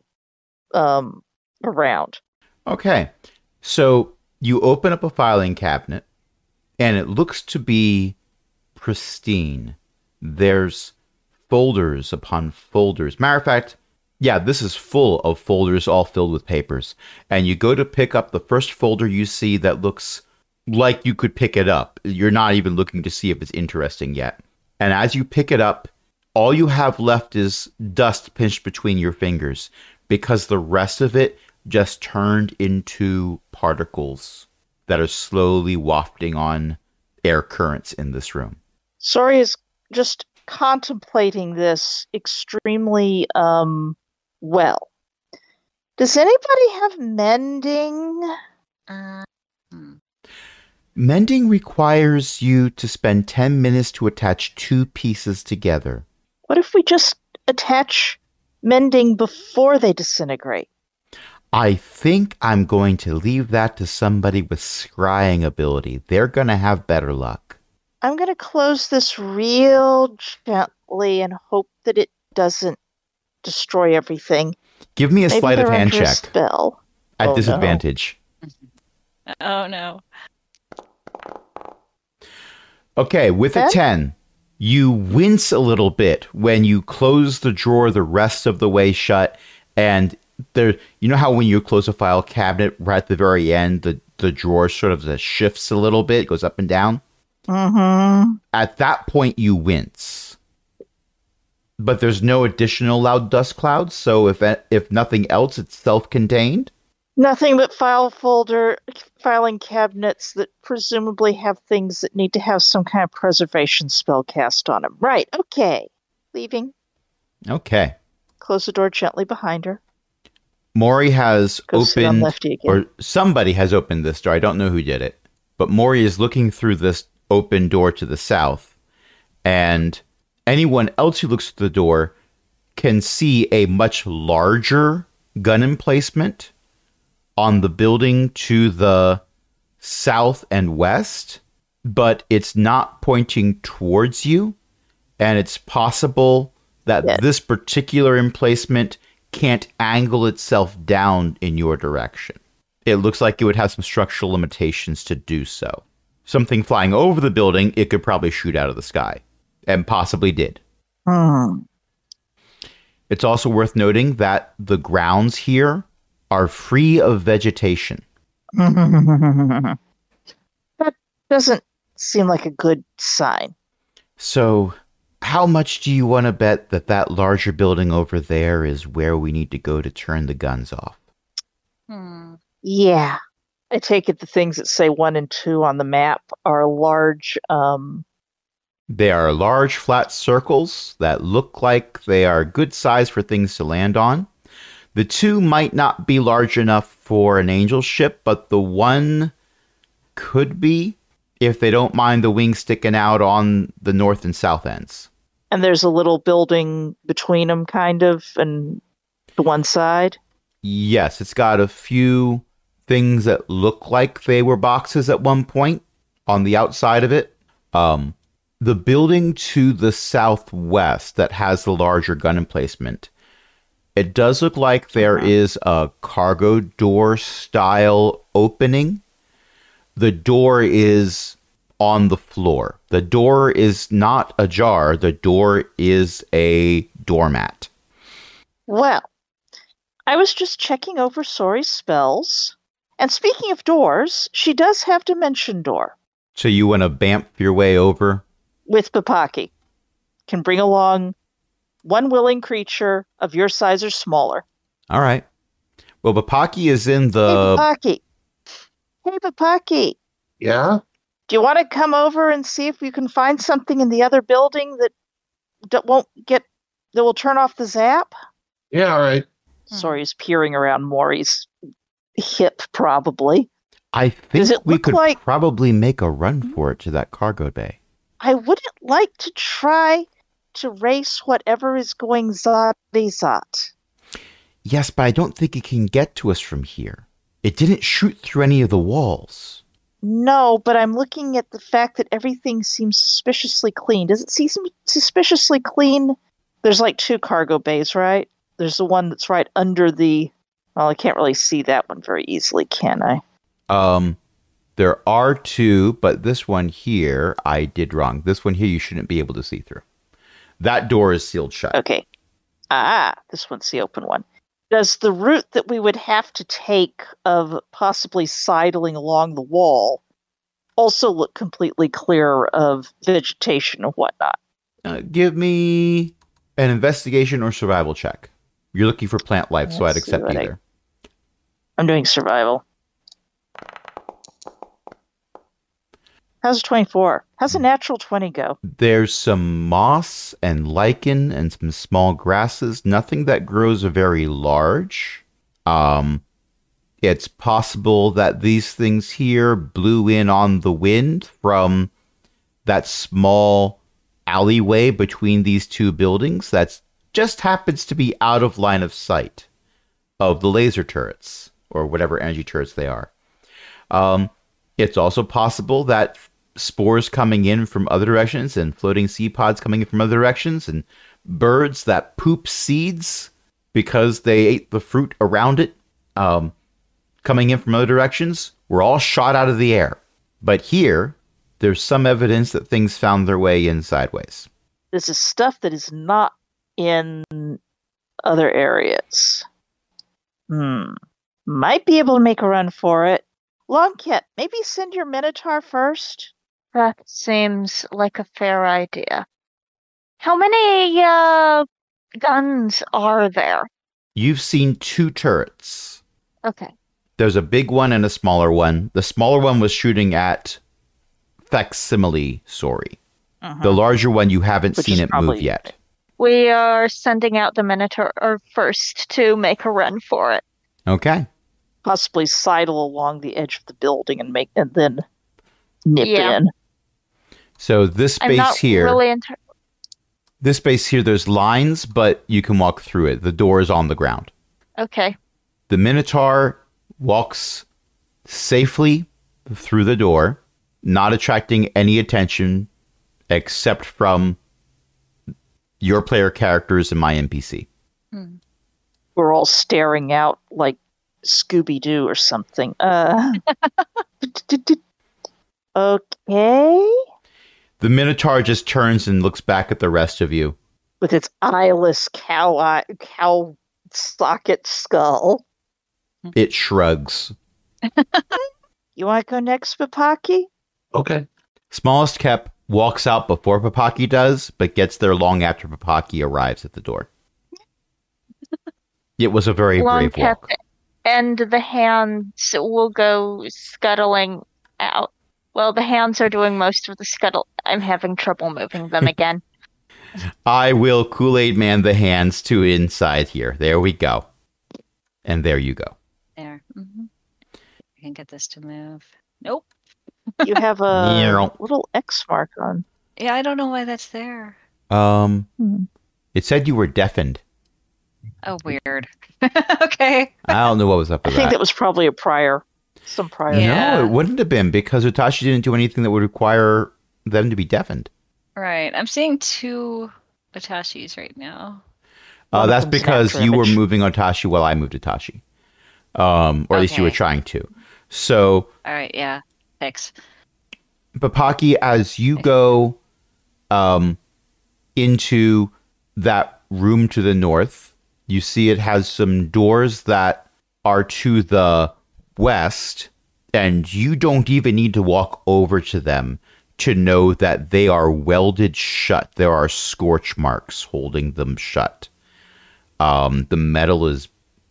around. Okay. So you open up a filing cabinet, and it looks to be pristine. There's folders upon folders. Matter of fact, yeah, this is full of folders all filled with papers. And you go to pick up the first folder you see that looks like you could pick it up. You're not even looking to see if it's interesting yet. And as you pick it up, all you have left is dust pinched between your fingers because the rest of it just turned into particles that are slowly wafting on air currents in this room. Sori is just contemplating this extremely well. Does anybody have mending? Hmm. Mending requires you to spend 10 minutes to attach two pieces together. What if we just attach mending before they disintegrate? I think I'm going to leave that to somebody with scrying ability. They're going to have better luck. I'm going to close this real gently and hope that it doesn't destroy everything. Give me a Maybe sleight of they're hand under a check spell. at Oh, no. disadvantage. Oh no. Okay, with a 10? 10, you wince a little bit when you close the drawer the rest of the way shut, and there, you know how when you close a file cabinet right at the very end, the drawer sort of shifts a little bit, it goes up and down? Mm-hmm. At that point, you wince. But there's no additional loud dust clouds, so if nothing else, it's self-contained. Nothing but filing cabinets that presumably have things that need to have some kind of preservation spell cast on them. Right, okay. Leaving. Okay. Close the door gently behind her. Maury has Go sit on opened, Lefty again. or somebody has opened this door. I don't know who did it. But Maury is looking through this open door to the south, and anyone else who looks through the door can see a much larger gun emplacement on the building to the south and west, but it's not pointing towards you, and it's possible that Yeah. this particular emplacement can't angle itself down in your direction. It looks like it would have some structural limitations to do so. Something flying over the building, it could probably shoot out of the sky, and possibly did. It's also worth noting that the grounds here are free of vegetation. That doesn't seem like a good sign. So, how much do you want to bet that that larger building over there is where we need to go to turn the guns off? Yeah. I take it the things that say 1 and 2 on the map are large, They are large flat circles that look like they are good size for things to land on. The 2 might not be large enough for an angel ship, but the 1 could be if they don't mind the wings sticking out on the north and south ends. and there's a little building between them, kind of, and to one side. Yes, it's got a few things that look like they were boxes at one point, on the outside of it. The building to the southwest that has the larger gun emplacement, it does look like there is a cargo door style opening. The door is on the floor. The door is not ajar. The door is a doormat. Well, I was just checking over Sori's spells. And speaking of doors, she does have Dimension Door. So you want to bamf your way over? With Papaki. Can bring along one willing creature of your size or smaller. All right. Well, Papaki is in Hey, the... Papaki. Hey, Papaki. Yeah? Do you want to come over and see if you can find something in the other building that will turn off the zap? Yeah, all right. Sori's peering around Maury's hip, probably. I Does think it we look could like- probably make a run for it to that cargo bay. I wouldn't like to try to race whatever is going zot. Yes, but I don't think it can get to us from here. It didn't shoot through any of the walls. No, but I'm looking at the fact that everything seems suspiciously clean. Does it seem suspiciously clean? There's like 2 cargo bays, right? There's the one that's right under the... Well, I can't really see that one very easily, can I? There are 2, but this one here, I did wrong. This one here, you shouldn't be able to see through. That door is sealed shut. Okay. This one's the open one. Does the route that we would have to take of possibly sidling along the wall also look completely clear of vegetation and whatnot? Give me an investigation or survival check. You're looking for plant life, so I'd Let's see accept what either. I'm doing survival. How's a 24? How's a natural 20 go? There's some moss and lichen and some small grasses. Nothing that grows very large. It's possible that these things here blew in on the wind from that small alleyway between these 2 buildings that just happens to be out of line of sight of the laser turrets or whatever energy turrets they are. It's also possible that spores coming in from other directions and floating seed pods coming in from other directions and birds that poop seeds because they ate the fruit around it coming in from other directions were all shot out of the air. But here, there's some evidence that things found their way in sideways. This is stuff that is not in other areas. Might be able to make a run for it. Longkit, maybe send your Minotaur first? That seems like a fair idea. How many guns are there? You've seen 2 turrets. Okay. There's a big one and a smaller one. The smaller one was shooting at facsimile Sori. The larger one, you haven't Which seen is it probably- move yet. We are sending out the Minotaur first to make a run for it. Okay. Possibly sidle along the edge of the building and then nip Yeah. in. So this I'm space not here, really this space here, there's lines, but you can walk through it. The door is on the ground. Okay. The Minotaur walks safely through the door, not attracting any attention except from your player characters and my NPC. We're all staring out like Scooby-Doo or something. Okay. The Minotaur just turns and looks back at the rest of you. With its eyeless cow socket skull. It shrugs. You want to go next, Papaki? Okay. Smallest Kep walks out before Papaki does, but gets there long after Papaki arrives at the door. It was a very brave Longcap walk. and the hands will go scuttling out. Well, the hands are doing most of the scuttle. I'm having trouble moving them again. I will Kool-Aid Man the hands to inside here. There we go. And there you go. There. I can get this to move. Nope. You have a Yeah. little X mark on. Yeah, I don't know why that's there. It said you were deafened. Oh, weird. Okay. I don't know what was up I with think that. that was probably a prior. some prior. Yeah. No, it wouldn't have been because Utashi didn't do anything that would require them to be deafened. Right. I'm seeing 2 Atashis right now. One of That's them's an because after you were image. moving Utashi while I moved Utashi. Or at least you were Okay. trying to. So, All right. Yeah. Thanks. Bapaki, as you go into that room to the north, you see it has some doors that are to the west, and you don't even need to walk over to them to know that they are welded shut. There are scorch marks holding them shut. The metal is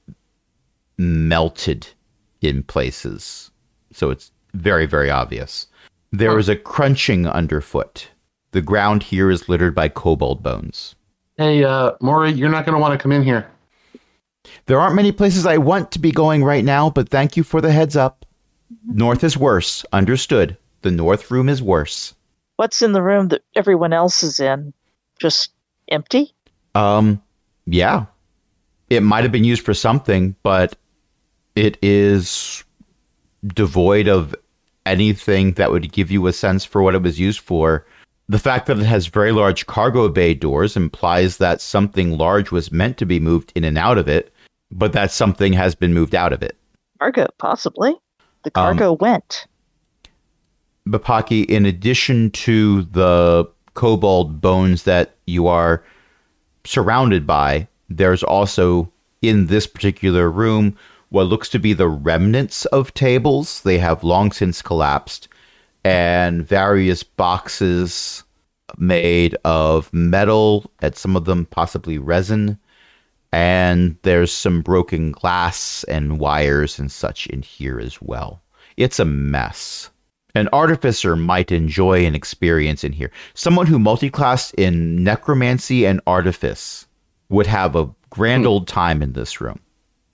melted in places, so it's very, very obvious. There is a crunching underfoot. The ground here is littered by kobold bones. Hey, Maury, you're not going to want to come in here. There aren't many places I want to be going right now, but thank you for the heads up. North is worse. Understood. The north room is worse. What's in the room that everyone else is in? Just empty? Yeah. It might have been used for something, but it is devoid of anything that would give you a sense for what it was used for. The fact that it has very large cargo bay doors implies that something large was meant to be moved in and out of it, but that something has been moved out of it. Cargo, possibly. The cargo went. Bapaki, in addition to the kobold bones that you are surrounded by, there's also in this particular room what looks to be the remnants of tables. They have long since collapsed, and various boxes made of metal, and some of them possibly resin. And there's some broken glass and wires and such in here as well. It's a mess. An artificer might enjoy an experience in here. Someone who multiclassed in necromancy and artifice would have a grand old time in this room.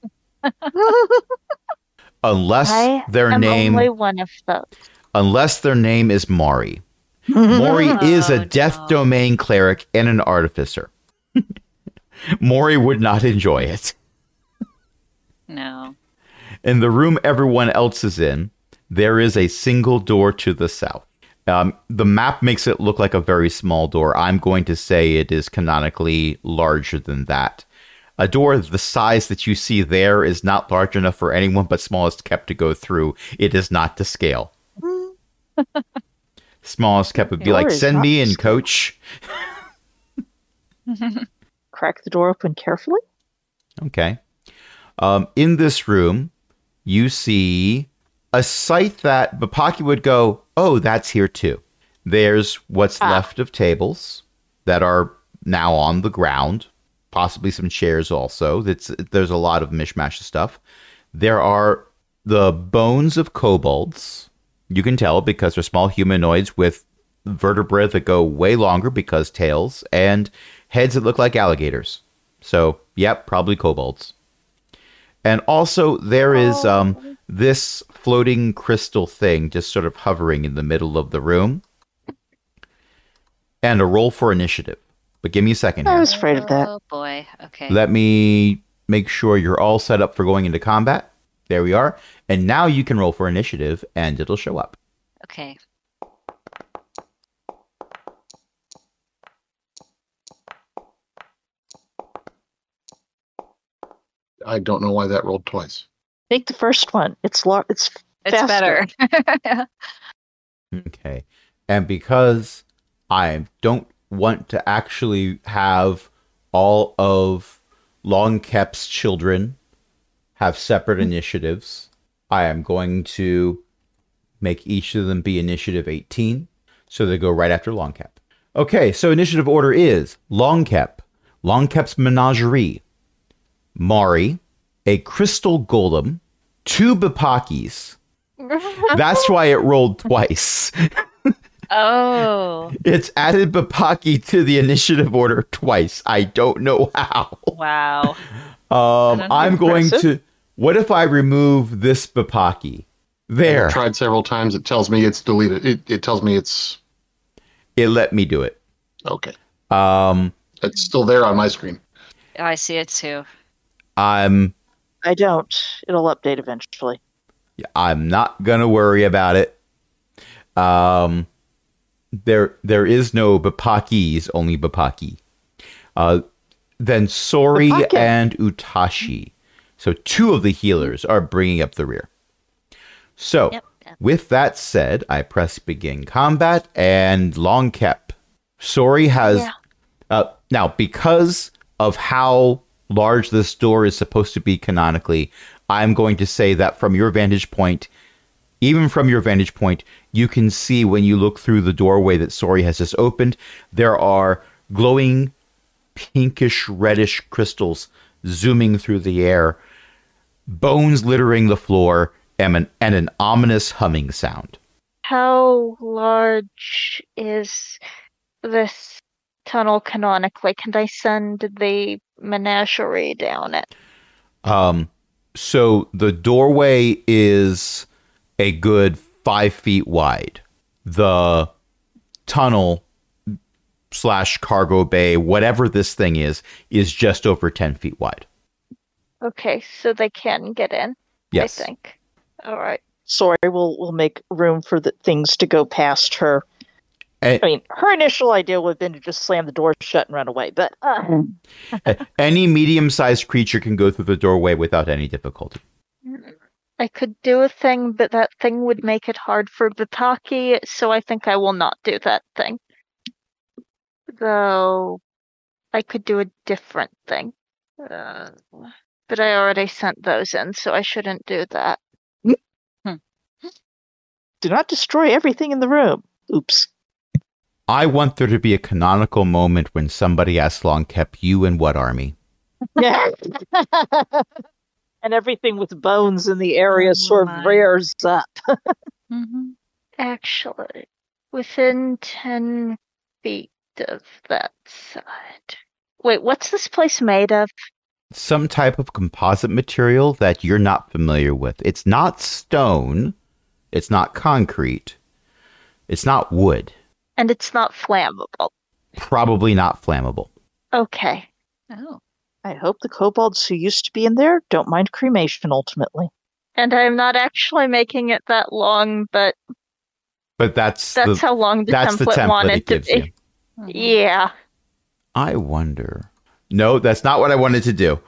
Unless I their am name only one of those. unless their name is Maury. Maury is a Oh, death no. domain cleric and an artificer. Maury would not enjoy it. No. In the room everyone else is in, there is a single door to the south. The map makes it look like a very small door. I'm going to say it is canonically larger than that. A door the size that you see there is not large enough for anyone but Smallest Kept to go through. It is not to scale. Smallest Kept would be Door like, is send not me to in, scale." coach. Crack the door open carefully. Okay. In this room, you see a site that Bapaki would go, oh, that's here too. There's what's left of tables that are now on the ground, possibly some chairs also. There's a lot of mishmash of stuff. There are the bones of kobolds. You can tell because they're small humanoids with vertebrae that go way longer because tails, and heads that look like alligators. So, yep, probably kobolds. And also there is this floating crystal thing just sort of hovering in the middle of the room. And a roll for initiative. But give me a second I here. was afraid of that. Oh boy. Okay. Let me make sure you're all set up for going into combat. There we are. And now you can roll for initiative and it'll show up. Okay. I don't know why that rolled twice. Take the first one. It's It's faster. better. Okay. And because I don't want to actually have all of Longkep's children have separate initiatives, I am going to make each of them be initiative 18. So they go right after Longkep. Okay, so initiative order is Longkep, Longkep's Menagerie, Mari, a crystal golem, 2 Bapakis. That's why it rolled twice. Oh. It's added Bapaki to the initiative order twice. I don't know how. Wow. I'm going Impressive. to. What if I remove this Bapaki? There. I've tried several times. It tells me it's deleted. It tells me it's It let me do it. okay. Um, It's still there on my screen. I see it too. I'm I don't. It'll update eventually. I'm not gonna worry about it. There is no Bapakis, only Bapaki. Then Sori Bapaka. and Utashi. So 2 of the healers are bringing up the rear. So, Yep. with that said, I press begin combat and Long Kep. Sori has... now, because of how large this door is supposed to be canonically, I'm going to say that from your vantage point, even from your vantage point, you can see when you look through the doorway that Sori has just opened, there are glowing pinkish reddish crystals zooming through the air, bones littering the floor, and an ominous humming sound. How large is this tunnel canonically? Can I send the menagerie down it? So the doorway is a good 5 feet wide. The tunnel / cargo bay, whatever this thing is just over 10 feet wide. Okay, so they can get in, Yes. I think. All right. Sorry, we'll make room for the things to go past her. And I mean, her initial idea would have been to just slam the door shut and run away, but any medium-sized creature can go through the doorway without any difficulty. I could do a thing, but that thing would make it hard for Bapaki, so I think I will not do that thing. Though, I could do a different thing. But I already sent those in, so I shouldn't do that. do not destroy everything in the room. Oops. I want there to be a canonical moment when somebody asks Long Kep, you in what army? And everything with bones in the area Oh sort my. of rears up. Mm-hmm. Actually, within 10 feet of that side. Wait, what's this place made of? Some type of composite material that you're not familiar with. It's not stone. It's not concrete. It's not wood. And it's not flammable. Probably not flammable. Okay. Oh. I hope the kobolds who used to be in there don't mind cremation ultimately. And I'm not actually making it that long, but But that's how long the that's the template template wanted it to gives be. you. Mhm. Yeah. I wonder. No, that's not what I wanted to do.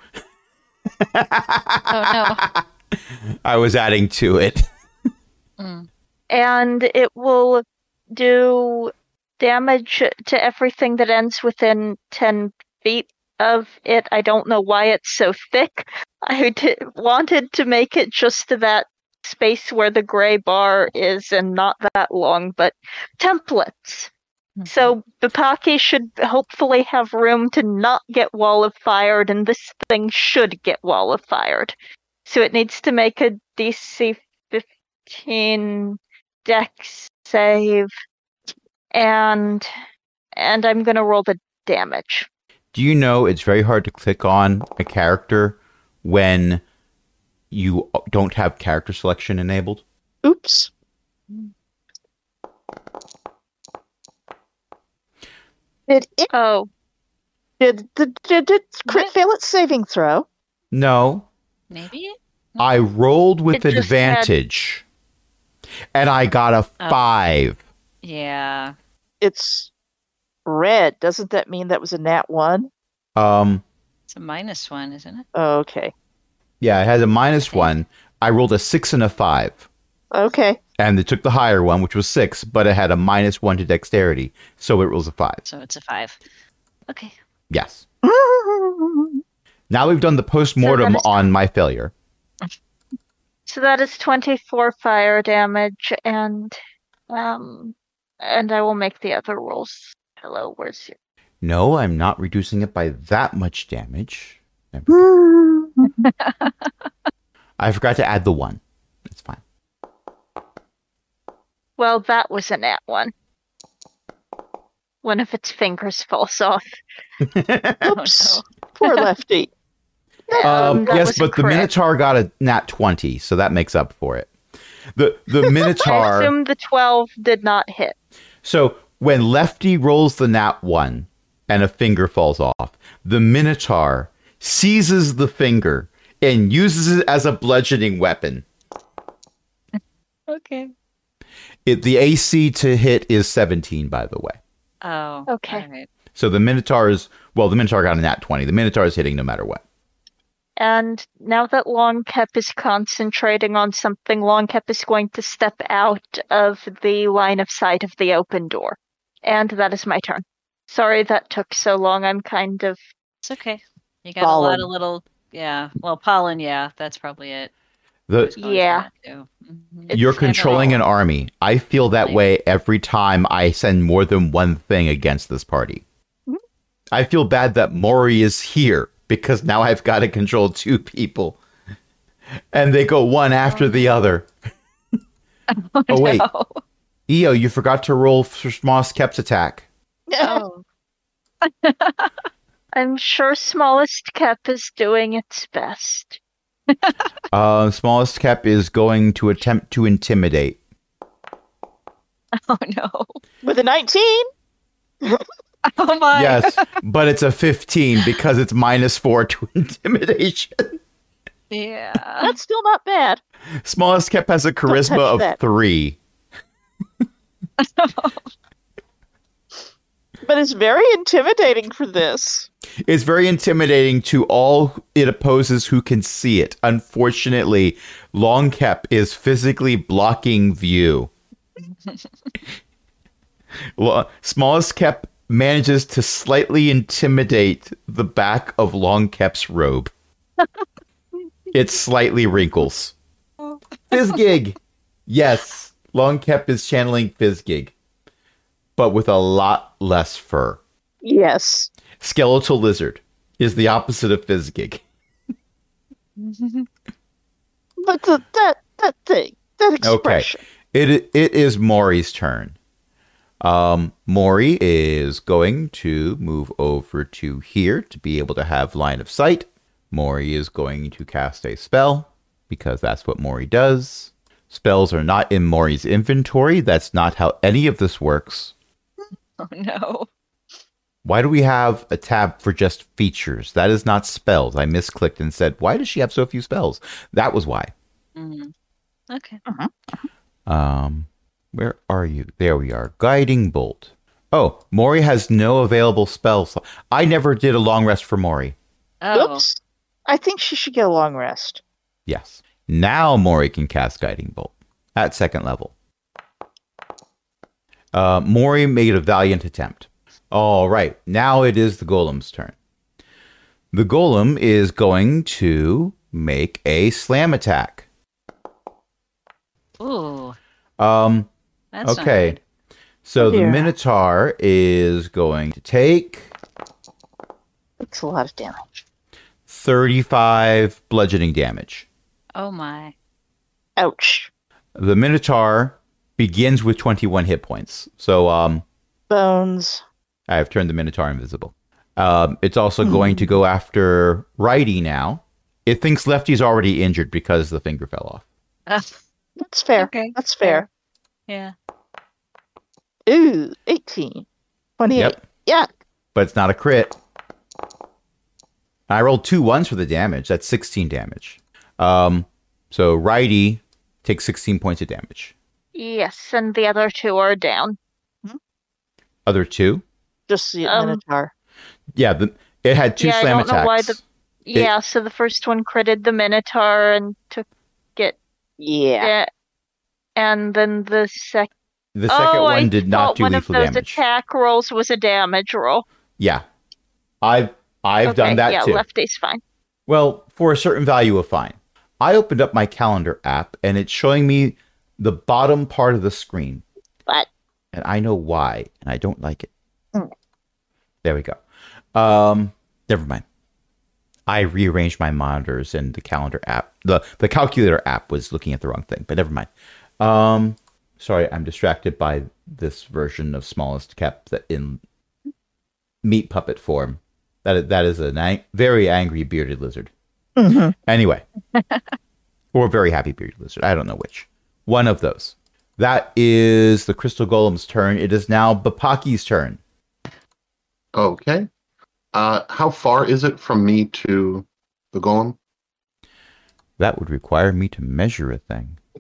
Oh I was adding to it. no. Mm. And it will do damage to everything that ends within 10 feet of it. I don't know why it's so thick. I wanted to make it just to that space where the gray bar is and not that long, but templates. So Bapaki should hopefully have room to not get wall of fired, and this thing should get wall of fired. So it needs to make a DC 15 Dex save, and I'm gonna roll the damage. Do you know it's very hard to click on a character when you don't have character selection enabled? Oops. Did Oh, did crit What? fail its saving throw? No. Maybe? I rolled with It just had- advantage. And I got a 5. Yeah. It's red. Doesn't that mean that was a nat 1? It's a -1, isn't it? Oh, okay. Yeah, it has a -1. I rolled a 6 and a 5. Okay. And it took the higher one, which was 6, but it had a -1 to dexterity. So it rolls a 5. So it's a 5. Okay. Yes. Now we've done the post-mortem So that is- on my failure. so that is 24 fire damage, and I will make the other rolls. Hello, where's your... No, I'm not reducing it by that much damage. I forgot to add the 1. It's fine. Well, that was a nat 1. One of its fingers falls off. Oops. Poor Lefty. That yes, was a but the crit. Minotaur got a nat 20, so that makes up for it. The I Minotaur... assume the 12 did not hit. So when Lefty rolls the nat 1 and a finger falls off, the Minotaur seizes the finger and uses it as a bludgeoning weapon. Okay. The AC to hit is 17, by the way. Oh. Okay. All right. So the Minotaur got a nat 20. The Minotaur is hitting no matter what. And now that Longcap is concentrating on something, Longcap is going to step out of the line of sight of the open door. And that is my turn. Sorry that took so long. I'm kind of... It's okay. You got a lot Pollen. of little, yeah. Well, pollen, yeah, that's probably it. The, It's going Yeah. for that, too. Mhm. It's You're kind of controlling an all- army. I feel that Right. way every time I send more than one thing against this party. Mhm. I feel bad that Mori is here because now I've got to control 2 people. And they go one after the other. Oh, wait. No. Io, you forgot to roll for Smoss Kep's attack. Oh. I'm sure Smallest Cap is doing its best. Smallest Kep is going to attempt to intimidate. Oh no. With a 19? Oh my. Yes, but it's a 15 because it's -4 to intimidation. Yeah. That's still not bad. Smallest Kep has a charisma touch of that. 3. But it's very intimidating for this. It's very intimidating to all it opposes who can see it. Unfortunately, Longcap is physically blocking view. Smallest Kep manages to slightly intimidate the back of Longcap's robe. It slightly wrinkles. Fizzgig! Yes, Longcap is channeling Fizzgig, but with a lot less fur. Yes. Skeletal lizard is the opposite of Fizzgig. But that thing, that expression. It is Maury's turn. Maury is going to move over to here to be able to have line of sight. Maury is going to cast a spell because that's what Maury does. Spells are not in Maury's inventory. That's not how any of this works. Oh no. Why do we have a tab for just features? That is not spells. I misclicked and said, why does she have so few spells? That was why. Mm. Okay. Where are you? There we are. Guiding Bolt. Oh, Maury has no available spells. I never did a long rest for Maury. Oh. Oops. I think she should get a long rest. Yes. Now Maury can cast Guiding Bolt at 2nd level. Maury made a valiant attempt. All right. Now it is the Golem's turn. The Golem is going to make a slam attack. Ooh. Um, That's not okay. good. So the Yeah. Minotaur is going to take That's a lot of damage. 35 bludgeoning damage. Oh my. Ouch. The Minotaur begins with 21 hit points. So Bones. I have turned the Minotaur invisible. It's also going to go after Righty now. It thinks Lefty's already injured because the finger fell off. That's fair. Okay, That's fair. Yeah. Ooh, 18. 28. Yep. Yeah. But it's not a crit. I rolled 2 ones for the damage. That's 16 damage. So Righty takes 16 points of damage. Yes, and the other 2 are down. Other 2? Just the Um, Minotaur. Yeah, it had 2 Yeah, I slam don't know attacks. why Yeah, so the first one critted the Minotaur and took it. Yeah. And then the second. The second one did not do one lethal of those damage. attack rolls was a damage roll. Yeah. I've Okay, done that yeah, too. Lefty's fine. Well, for a certain value of fine. I opened up my calendar app and it's showing me the bottom part of the screen. What? And I know why, and I don't like it. Mm. There we go. Never mind. I rearranged my monitors and the calendar app. The calculator app was looking at the wrong thing, but never mind. Sorry, I'm distracted by this version of Smallest Kep that in meat puppet form. That is a very angry bearded lizard. Mhm. Anyway. Or very happy bearded lizard. I don't know which. One of those. That is the Crystal Golem's turn. It is now Bapaki's turn. Okay. How far is it from me to the golem? That would require me to measure a thing.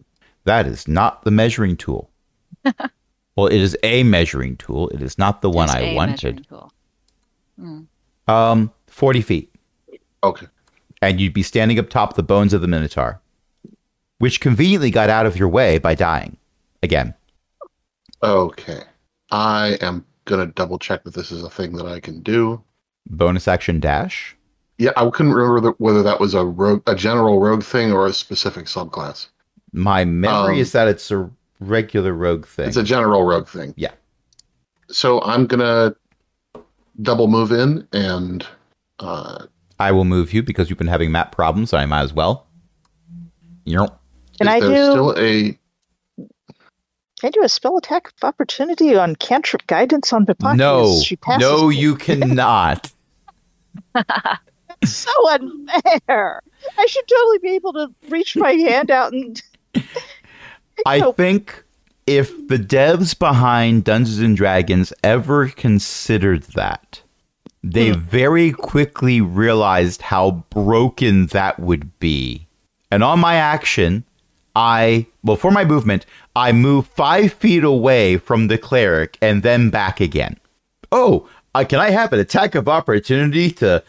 That is not the measuring tool. Well, it is a measuring tool. It is not the one There's I a measuring wanted. tool. Hmm. 40 feet. Okay. And you'd be standing up top of the bones of the Minotaur, which conveniently got out of your way by dying. Again. Okay. I am going to double check that this is a thing that I can do. Bonus action dash. Yeah, I couldn't remember whether that was a general rogue thing or a specific subclass. My memory is that it's a regular rogue thing. It's a general rogue thing. Yeah. So I'm going to double move in and... I will move you because you've been having map problems, so I might as well. Yep. Can I still a... Can I do a spell attack of opportunity on cantrip guidance on Bapaki? No, you cannot. That's so unfair. I should totally be able to reach my hand out and... I think if the devs behind Dungeons and Dragons ever considered that, they very quickly realized how broken that would be. And on my action, for my movement, I move 5 feet away from the cleric and then back again. Oh, can I have an attack of opportunity to...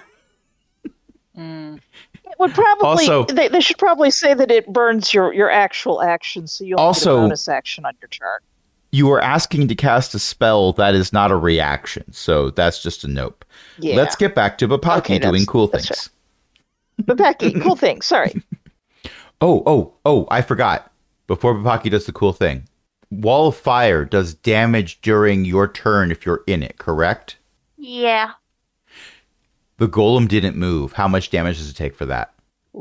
It would probably... Also, they should probably say that it burns your actual action, so you'll get a bonus action on your turn. You are asking to cast a spell that is not a reaction, so that's just a nope. Yeah. Let's get back to Bapaki doing cool things. Right. Bapaki, cool thing. Sorry. Oh, I forgot. Before Bapaki does the cool thing. Wall of Fire does damage during your turn if you're in it, correct? Yeah. The golem didn't move. How much damage does it take for that?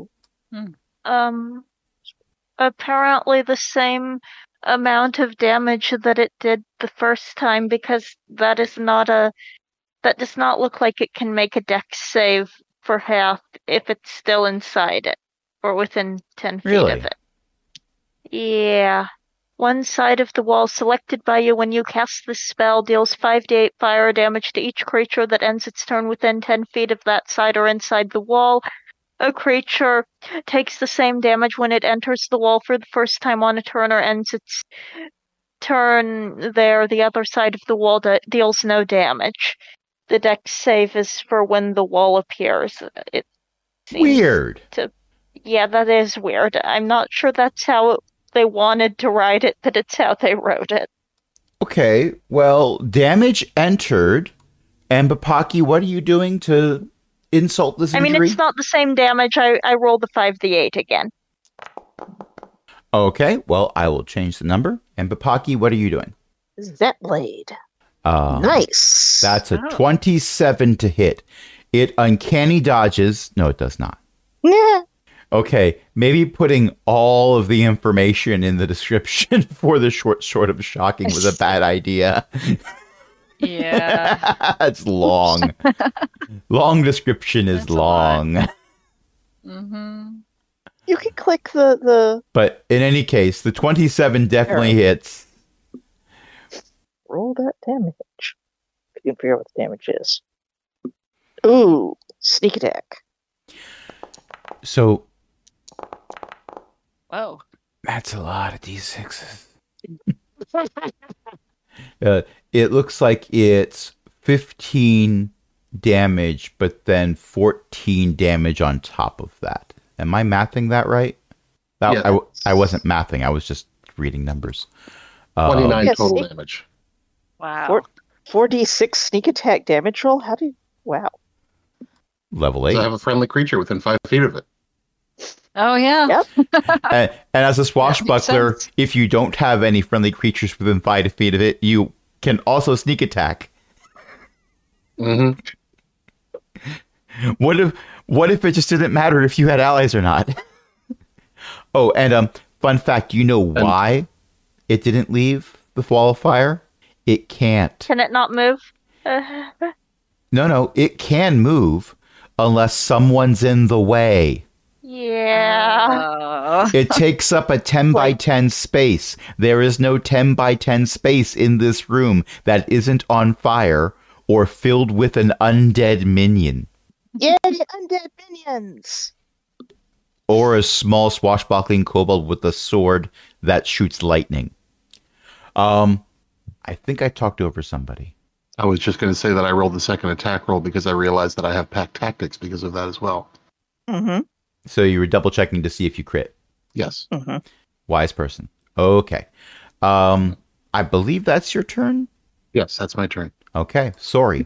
Apparently the same amount of damage that it did the first time, because that does not look like it can make a dex save for half if it's still inside it or within 10 feet of it. Yeah. One side of the wall selected by you when you cast this spell deals 5d8 fire damage to each creature that ends its turn within 10 feet of that side or inside the wall. A creature takes the same damage when it enters the wall for the first time on a turn or ends its turn there. The other side of the wall deals no damage. The dex save is for when the wall appears. It seems Weird. Yeah, that is weird. I'm not sure that's how they wanted to write it, but it's how they wrote it. Okay, well, damage entered. And Bapaki, what are you doing to insult this injury? I mean, it's not the same damage. I rolled the 5d8 again. Okay, well, I will change the number. And Bapaki, what are you doing? Zet Blade. Nice. That's a 27 to hit. It uncanny dodges. No, it does not. Yeah. Okay, maybe putting all of the information in the description for the short of shocking was a bad idea. Yeah. It's long. Long description is long. Mm-hmm. You can click the... But in any case, the 27 definitely hits. Roll that damage. If you can figure out what the damage is. Ooh, sneak attack. So... Whoa. That's a lot of D6s. It looks like it's 15 damage, but then 14 damage on top of that. Am I mathing that right? Yeah. I wasn't mathing. I was just reading numbers. 29 Yes, total see? damage. Wow. 4d6 sneak attack damage roll? How do you... Wow. Level So 8. I have a friendly creature within 5 feet of it. Oh, yeah. Yep. And as a swashbuckler, sense. if you don't have any friendly creatures within 5 feet of it, you can also sneak attack. Mm-hmm. What if it just didn't matter if you had allies or not? Oh, and fun fact, you know why it didn't leave the wall of fire? It can't. Can it not move? No, it can move unless someone's in the way. Yeah. It takes up a 10 by 10 space. There is no 10 by 10 space in this room that isn't on fire or filled with an undead minion. Yay, undead minions! or a small swashbuckling kobold with a sword that shoots lightning. I think I talked over somebody. I was just going to say that I rolled the second attack roll because I realized that I have pack tactics because of that as well. Mm-hmm. So you were double checking to see if you crit. Yes. Mm-hmm. Wise person. Okay. I believe that's your turn. Yes, that's my turn. Okay. Sorry.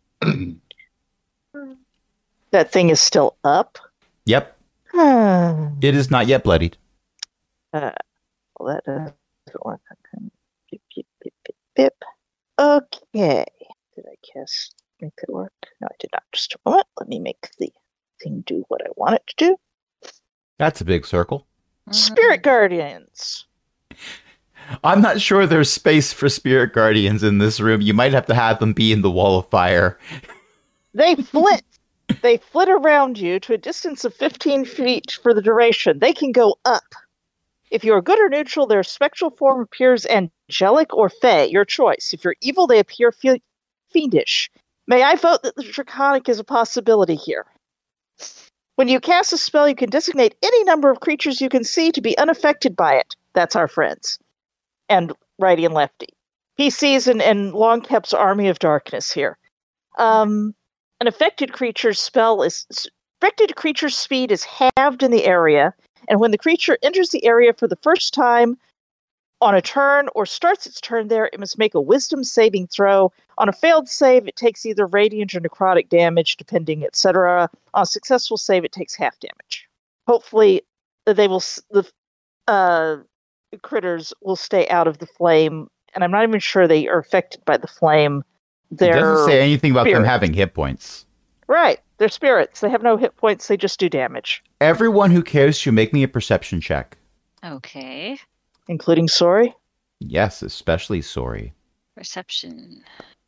That thing is still up. Yep. well, It is not yet bloodied. that doesn't work. Pip, pip, pip, pip, pip. Okay. Did I make it work? No, I did not. Just a moment. Let me make the thing do what I want it to do. That's a big circle. Spirit Guardians. I'm not sure there's space for spirit guardians in this room. You might have to have them be in the wall of fire. They flit. They flit around you to a distance of 15 feet for the duration. They can go up. If you are good or neutral, their spectral form appears angelic or fey, your choice. If you're evil, they appear fiendish. May I vote that the draconic is a possibility here? When you cast a spell, you can designate any number of creatures you can see to be unaffected by it. That's our friends. And righty and lefty. PCs and Longkep's Army of Darkness here. An affected creature's speed is halved in the area, and when the creature enters the area for the first time on a turn or starts its turn there, it must make a wisdom saving throw. On a failed save, it takes either radiant or necrotic damage, depending, etc. On a successful save, it takes half damage. Hopefully, the critters will stay out of the flame, and I'm not even sure they are affected by the flame. It doesn't say anything about them spirits. having hit points. Right. They're spirits. They have no hit points. They just do damage. Everyone who cares to make me a perception check. Okay. Including Sori. Yes, especially sorry. Perception.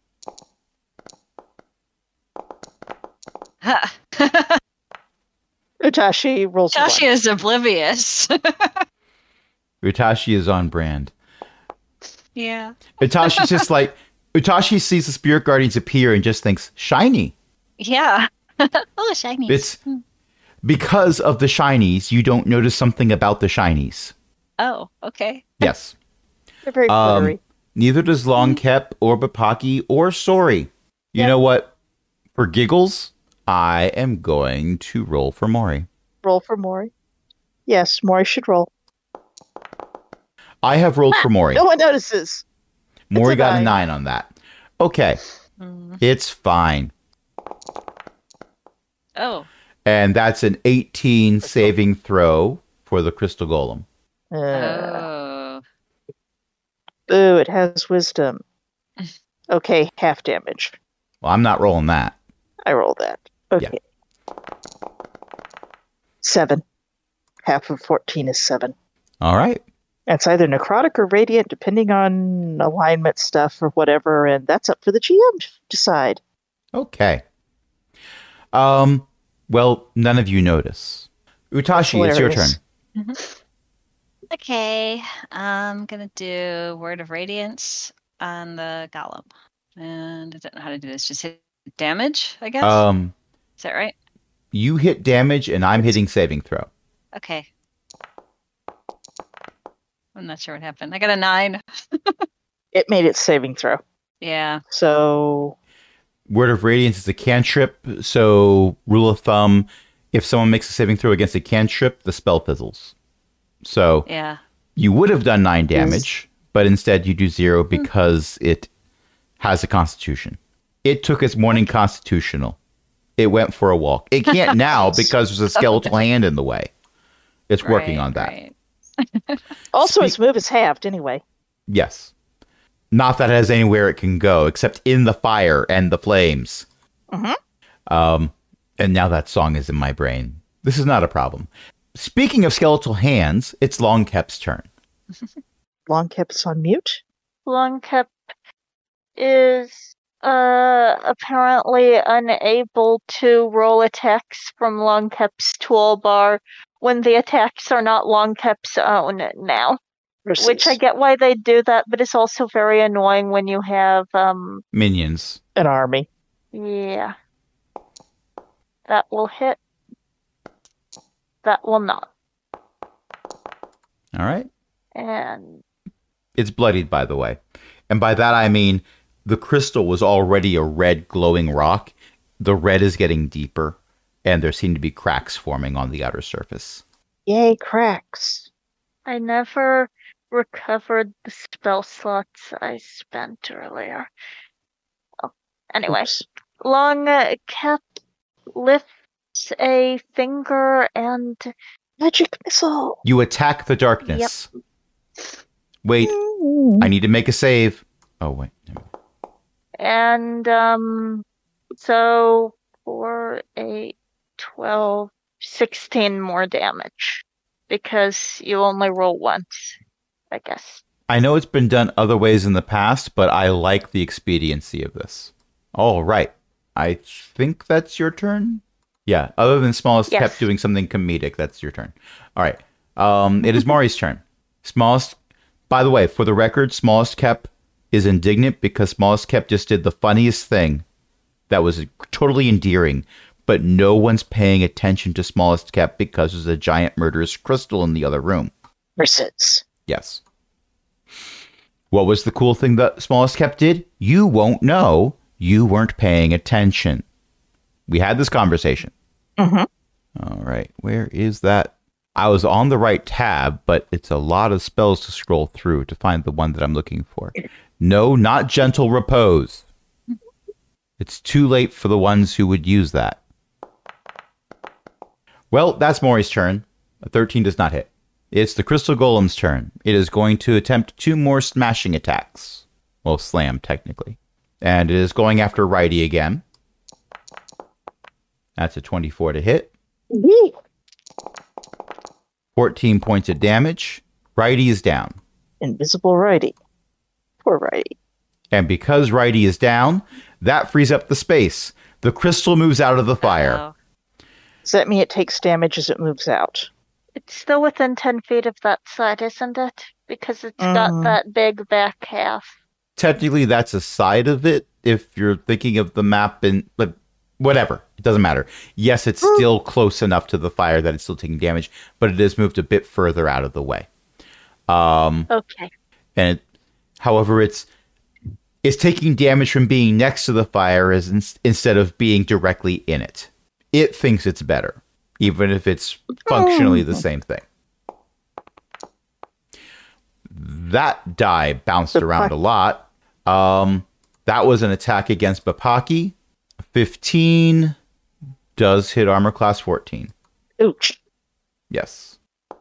Utashi rolls a Tashi one. is oblivious. Utashi is on brand. Yeah. Utashi's just like, Utashi sees the spirit guardians appear and just thinks, shiny. Yeah. Oh, shiny. It's because of the shinies, you don't notice something about the shinies. Oh, okay. Yes. They're very glittery. Neither does Longkep or Bapaki or Sori. You Yep. know what? For giggles, I am going to roll for Mori. Roll for Mori. Yes, Mori should roll. I have rolled for Mori. No one notices. Mori a got a 9. 9 on that. Okay. It's fine. Oh. And that's an 18 saving throw for the crystal golem. Oh. Boo, it has wisdom. Okay, half damage. Well, I'm not rolling that. I roll that. Okay. 7. Half of 14 is 7. All right. It's either necrotic or radiant, depending on alignment stuff or whatever, and that's up for the GM to decide. Okay. Well, none of you notice. Utashi, it's your turn. Hilarious. Okay. I'm gonna do Word of Radiance on the golem. And I don't know how to do this. Just hit damage, I guess? Is that right? You hit damage and I'm hitting saving throw. Okay. I'm not sure what happened. I got a 9. It made its saving throw. Yeah. So, Word of Radiance is a cantrip, so rule of thumb, if someone makes a saving throw against a cantrip, the spell fizzles. So Yeah. you would have done 9 damage, but instead you do 0 because it has a constitution. It took its morning constitutional. It went for a walk. It can't now because there's a skeletal hand in the way. It's working Right, on that. right. also its move is halved anyway. Yes. Not that it has anywhere it can go except in the fire and the flames. And now that song is in my brain. This is not a problem. Speaking of skeletal hands, it's Longkep's turn. Longkep's on mute. Longcap is apparently unable to roll attacks from Longcap's toolbar when the attacks are not Longcap's own now. Which I get why they do that, but it's also very annoying when you have Minions. An army. yeah. That will hit. That will not. All right. And It's bloodied, by the way. And by that, I mean the crystal was already a red glowing rock. The red is getting deeper, and there seem to be cracks forming on the outer surface. Yay, cracks. I never recovered the spell slots I spent earlier. Oh, anyway, Oops. Long Cap lifts a finger and Magic missile. You attack the darkness. Wait, Mm. I need to make a save. Oh, wait. Never mind. and so 4, 8, 12, 16 more damage because you only roll once, I guess. I know it's been done other ways in the past, but I like the expediency of this. All right. I think that's your turn? Yeah, other than Smallest Yes. kept doing something comedic, that's your turn. All right. It is Maury's turn. Smallest, by the way, for the record, Smallest Kep is indignant because Smallest Kep just did the funniest thing that was totally endearing, but no one's paying attention to Smallest Kep because there's a giant murderous crystal in the other room. Versus. Yes. What was the cool thing that Smallest Kep did? You won't know. You weren't paying attention. We had this conversation. Mm-hmm. All right. Where is that? I was on the right tab, but it's a lot of spells to scroll through to find the one that I'm looking for. No, not Gentle Repose. It's too late for the ones who would use that. Well, that's Maury's turn. A 13 does not hit. It's the Crystal Golem's turn. It is going to attempt 2 more smashing attacks. Well, slam, technically. And it is going after Righty again. That's a 24 to hit. Woo. 14 points of damage. Righty is down. Invisible righty. Poor righty. And because Righty is down, that frees up the space. The crystal moves out of the fire. Oh. Does that mean it takes damage as it moves out? It's still within 10 feet of that side, isn't it? Because it's got that big back half. Technically, that's a side of it if you're thinking of the map, but whatever. It doesn't matter. Yes, it's still close enough to the fire that it's still taking damage, but it is moved a bit further out of the way. Okay. And however, it's taking damage from being next to the fire instead of being directly in it. It thinks it's better, even if it's functionally the same thing. That die bounced around a lot. That was an attack against Bapaki. 15 does hit armor class 14. Ouch. Yes.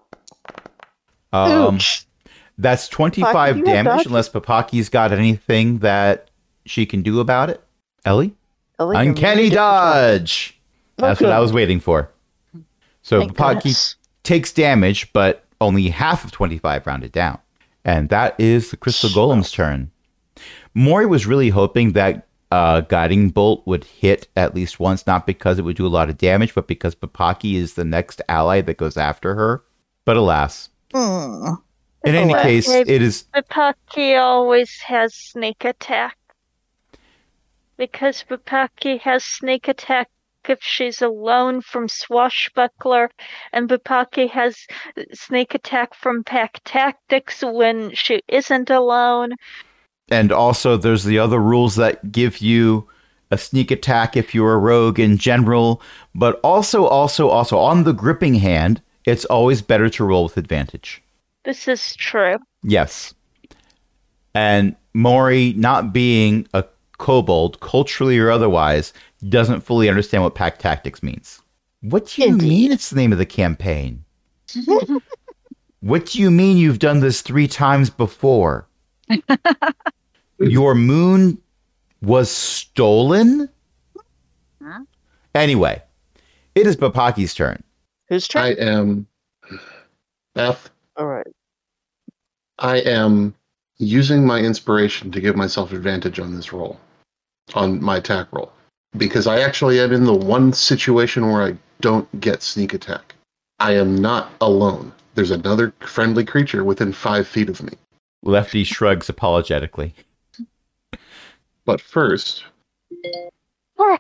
Ouch. That's 25 Papaki, you have damage dodge? unless Papaki's got anything that she can do about it. Ellie? Ellie, Uncanny you're dodge! That's what I good. was waiting for. So Thank Papaki goodness. takes damage, but only half of 25 rounded down. And that is the Crystal Golem's turn. Maury was really hoping that Guiding Bolt would hit at least once, not because it would do a lot of damage, but because Papaki is the next ally that goes after her. But alas. Hmm. In any Well, case, okay. it is... Bupaki always has sneak attack. Because Bupaki has sneak attack if she's alone from Swashbuckler, and Bupaki has sneak attack from Pack Tactics when she isn't alone. And also, there's the other rules that give you a sneak attack if you're a rogue in general. But also, on the gripping hand, it's always better to roll with advantage. This is true. Yes. And Maury, not being a kobold, culturally or otherwise, doesn't fully understand what pack tactics means. What do you Indeed. mean it's the name of the campaign? What do you mean you've done this 3 times before? Your moon was stolen? Huh? Anyway, it is Papaki's turn. Whose turn? I am Beth. All right. I am using my inspiration to give myself advantage on this roll, on my attack roll, because I actually am in the one situation where I don't get sneak attack. I am not alone. There's another friendly creature within 5 feet of me. Lefty shrugs apologetically. But first,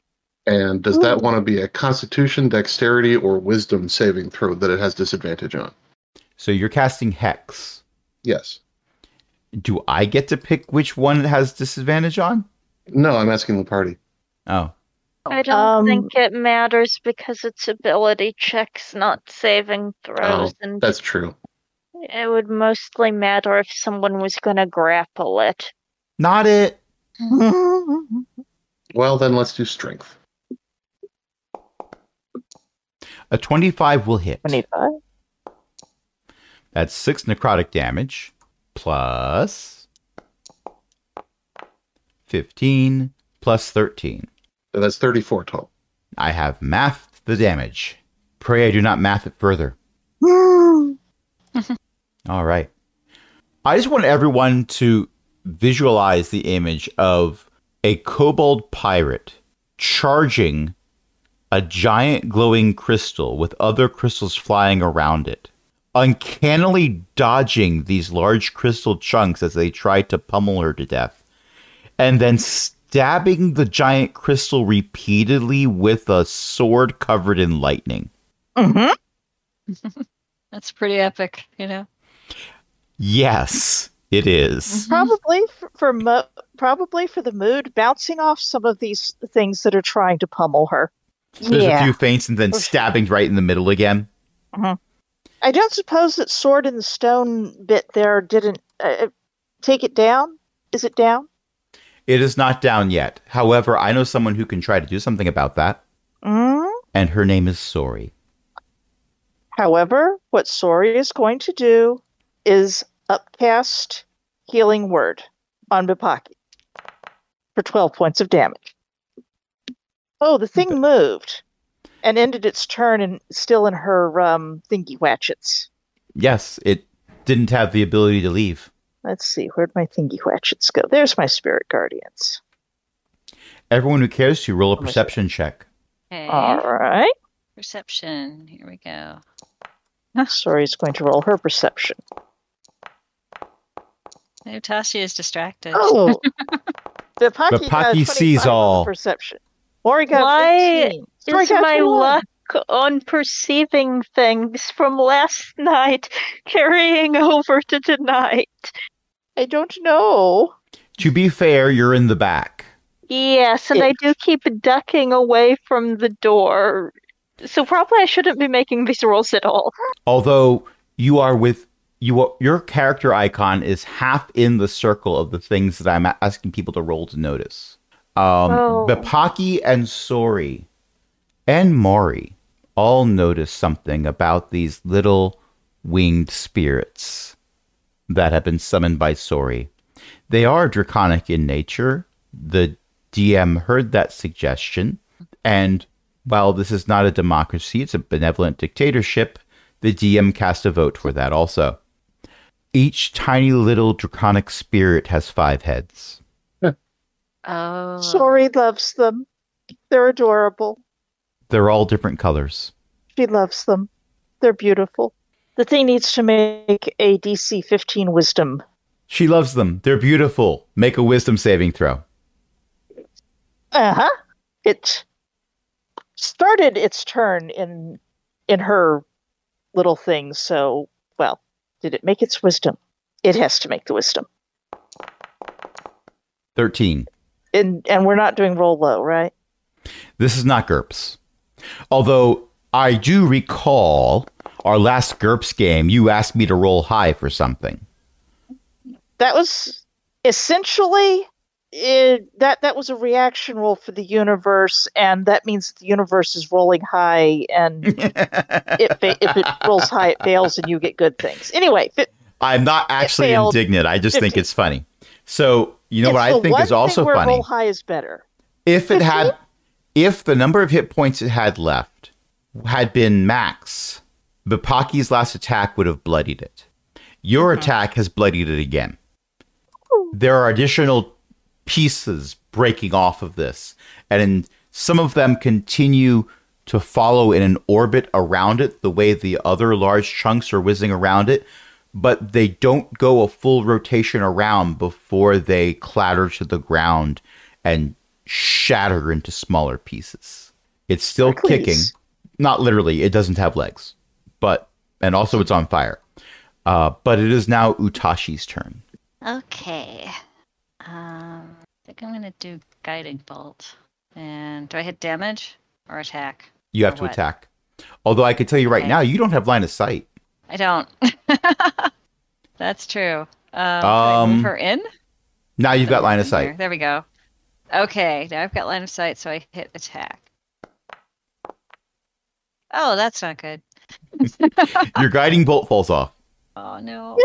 And does that want to be a Constitution, Dexterity, or Wisdom saving throw that it has disadvantage on? So you're casting Hex. Yes. Do I get to pick which one it has disadvantage on? No, I'm asking the party. Oh. I don't think it matters because it's ability checks, not saving throws. And that's true. It would mostly matter if someone was going to grapple it. Not it. Well, then let's do Strength. A 25 will hit. 25. That's 6 necrotic damage plus 15 plus 13. So that's 34 total. I have mathed the damage. Pray I do not math it further. All right. I just want everyone to visualize the image of a kobold pirate charging a giant glowing crystal with other crystals flying around it, uncannily dodging these large crystal chunks as they try to pummel her to death, and then stabbing the giant crystal repeatedly with a sword covered in lightning. Mm-hmm. That's pretty epic, you know? Yes, it is. Probably probably for the mood, bouncing off some of these things that are trying to pummel her. There's a few feints and then stabbing right in the middle again. Mm-hmm. I don't suppose that sword in the stone bit there didn't take it down? Is it down? It is not down yet. However, I know someone who can try to do something about that. Mm? And her name is Sori. However, what Sori is going to do is upcast Healing Word on Bapaki for 12 points of damage. Oh, the thing moved and ended its turn and still in her thingy watchets. Yes, it didn't have the ability to leave. Let's see, where'd my thingy watchets go? There's my spirit guardians. Everyone who cares to roll a perception check. Okay. All right. Perception. Here we go. Sori's going to roll her perception. No, Tashi is distracted. Oh, Bapaki sees all. Perception. Mori got Why 15. Sori is got my 21. luck on perceiving things from last night carrying over to tonight? I don't know. To be fair, you're in the back. Yes, and I do keep ducking away from the door. So probably I shouldn't be making these rolls at all. Although you are with your character icon is half in the circle of the things that I'm asking people to roll to notice. Bapaki and Sori and Mori all notice something about these little winged spirits that have been summoned by Sori. They are draconic in nature. The DM heard that suggestion, and while this is not a democracy, it's a benevolent dictatorship, the DM cast a vote for that also. Each tiny little draconic spirit has 5 heads. Oh. Sori loves them. They're adorable. They're all different colors. She loves them. They're beautiful. The thing needs to make a DC 15 wisdom. She loves them. They're beautiful. Make a wisdom saving throw. Uh-huh. It started its turn in her little thing, so, well, did it make its wisdom? It has to make the wisdom. 13. And we're not doing roll low, right? This is not GURPS. Although I do recall our last GURPS game, you asked me to roll high for something. That was essentially that was a reaction roll for the universe, and that means the universe is rolling high, and if it rolls high, it fails, and you get good things. Anyway, I'm not actually indignant. I just 15. think it's funny. So you know what I think is also where funny. Roll high is better. If the number of hit points it had left had been max, Bapaki's last attack would have bloodied it. Your attack has bloodied it again. There are additional pieces breaking off of this, and some of them continue to follow in an orbit around it the way the other large chunks are whizzing around it, but they don't go a full rotation around before they clatter to the ground and shatter into smaller pieces. It's still Hercules. kicking. Not literally, it doesn't have legs. And also it's on fire. But it is now Utashi's turn. Okay. I think I'm gonna do guiding bolt. And do I hit damage or attack? You have Or to what? attack. Although I could tell you right Okay. now, you don't have line of sight. I don't. That's true. Can I move her in? Now you've got line of Here. sight. There we go. Okay, now I've got line of sight, so I hit attack. Oh, that's not good. Your guiding bolt falls off. Oh no.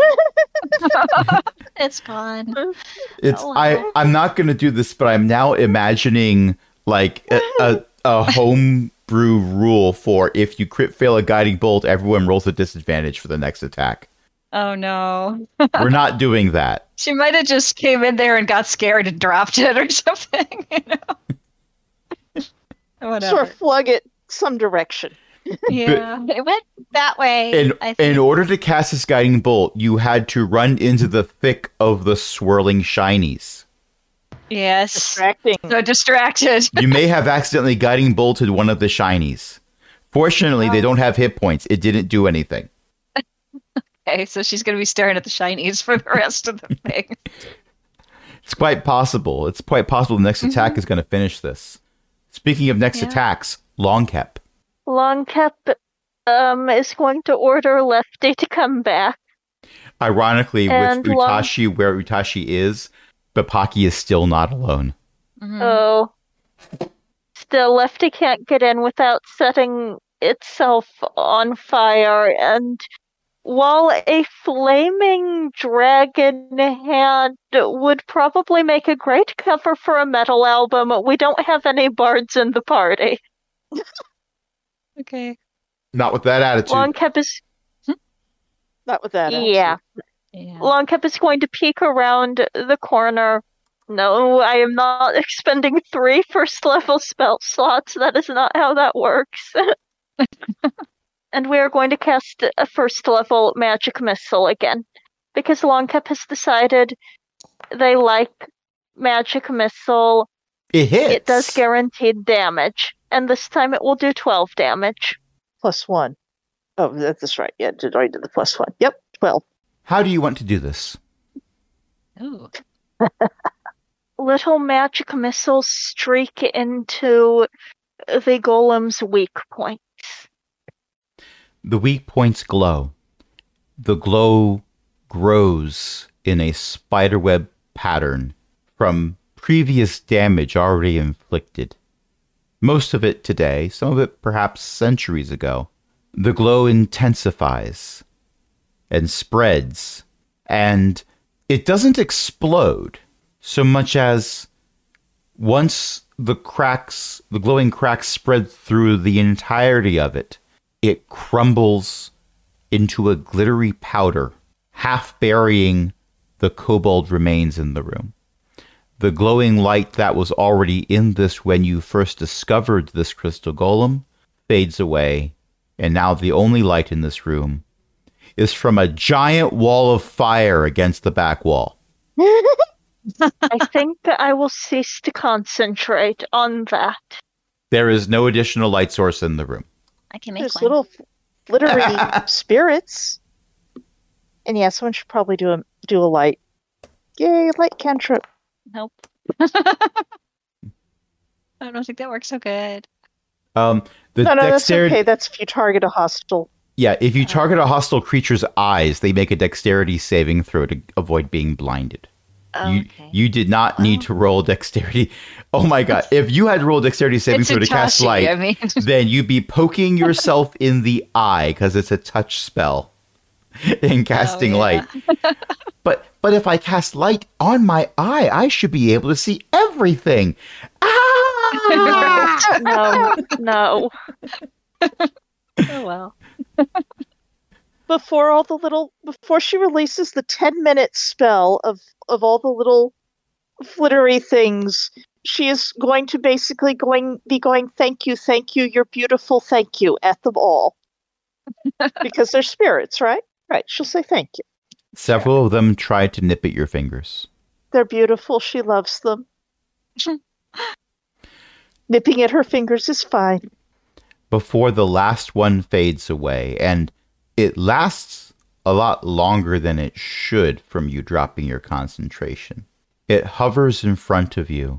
It's fun. It's Oh, I'm not going to do this, but I'm now imagining like a homebrew rule for if you crit fail a guiding bolt, everyone rolls a disadvantage for the next attack. Oh no. We're not doing that. She might have just came in there and got scared and dropped it or something, you know. Whatever. Sort of flung it some direction. Yeah, it went that way. I In think. order to cast this guiding bolt, you had to run into the thick of the swirling shinies. Yes. Distracting. So distracted. You may have accidentally guiding bolted one of the shinies. Fortunately, they don't have hit points. It didn't do anything. Okay, so she's going to be staring at the shinies for the rest of the thing. It's quite possible. It's quite possible the next attack is going to finish this. Speaking of next Yeah. attacks, Longcap. Longcap is going to order Lefty to come back. Ironically, And with Utashi where Utashi is, Bapaki is still not alone. Mhm. Oh. Still, Lefty can't get in without setting itself on fire, and while a flaming dragon hand would probably make a great cover for a metal album, we don't have any bards in the party. Okay. Not with that attitude. Longcap is Not with that. yeah. Yeah. Longcap is going to peek around the corner. No, I am not expending 3 first level spell slots. That is not how that works. And we are going to cast a first level magic missile again. Because Longcap has decided they like magic missile. It hits. It does guaranteed damage. And this time it will do 12 damage. +1. Oh, that's right. Yeah, I already did the +1. Yep, 12. How do you want to do this? Ooh. Little magic missiles streak into the golem's weak points. The weak points glow. The glow grows in a spiderweb pattern from previous damage already inflicted. Most of it today, some of it perhaps centuries ago. The glow intensifies and spreads, and it doesn't explode so much as once the glowing cracks spread through the entirety of it, it crumbles into a glittery powder, half burying the kobold remains in the room. The glowing light that was already in this when you first discovered this crystal golem fades away, and now the only light in this room is from a giant wall of fire against the back wall. I think I will cease to concentrate on that. There is no additional light source in the room. I can make There's one. little glittery spirits. And yeah, someone should probably do a light. Yay, light cantrip. Nope. I don't think that works so good. The No, that's dexterity. okay. That's if you target a hostile. Yeah, if you target a hostile creature's eyes, they make a dexterity saving throw to avoid being blinded. Okay. You did not need to roll dexterity. Oh my god. If you had rolled dexterity saving It's throw to cast Itachi, light, I mean. then you'd be poking yourself in the eye because it's a touch spell in casting yeah. light. But if I cast light on my eye, I should be able to see everything. Ah! No. Oh well. Before she releases the 10-minute spell of all the little flittery things, she is going to basically be going, thank you, you're beautiful, thank you, at them all. Because they're spirits, right? Right, she'll say thank you. Several of them tried to nip at your fingers. They're beautiful, she loves them. Nipping at her fingers is fine. Before the last one fades away, and it lasts a lot longer than it should from you dropping your concentration. It hovers in front of you,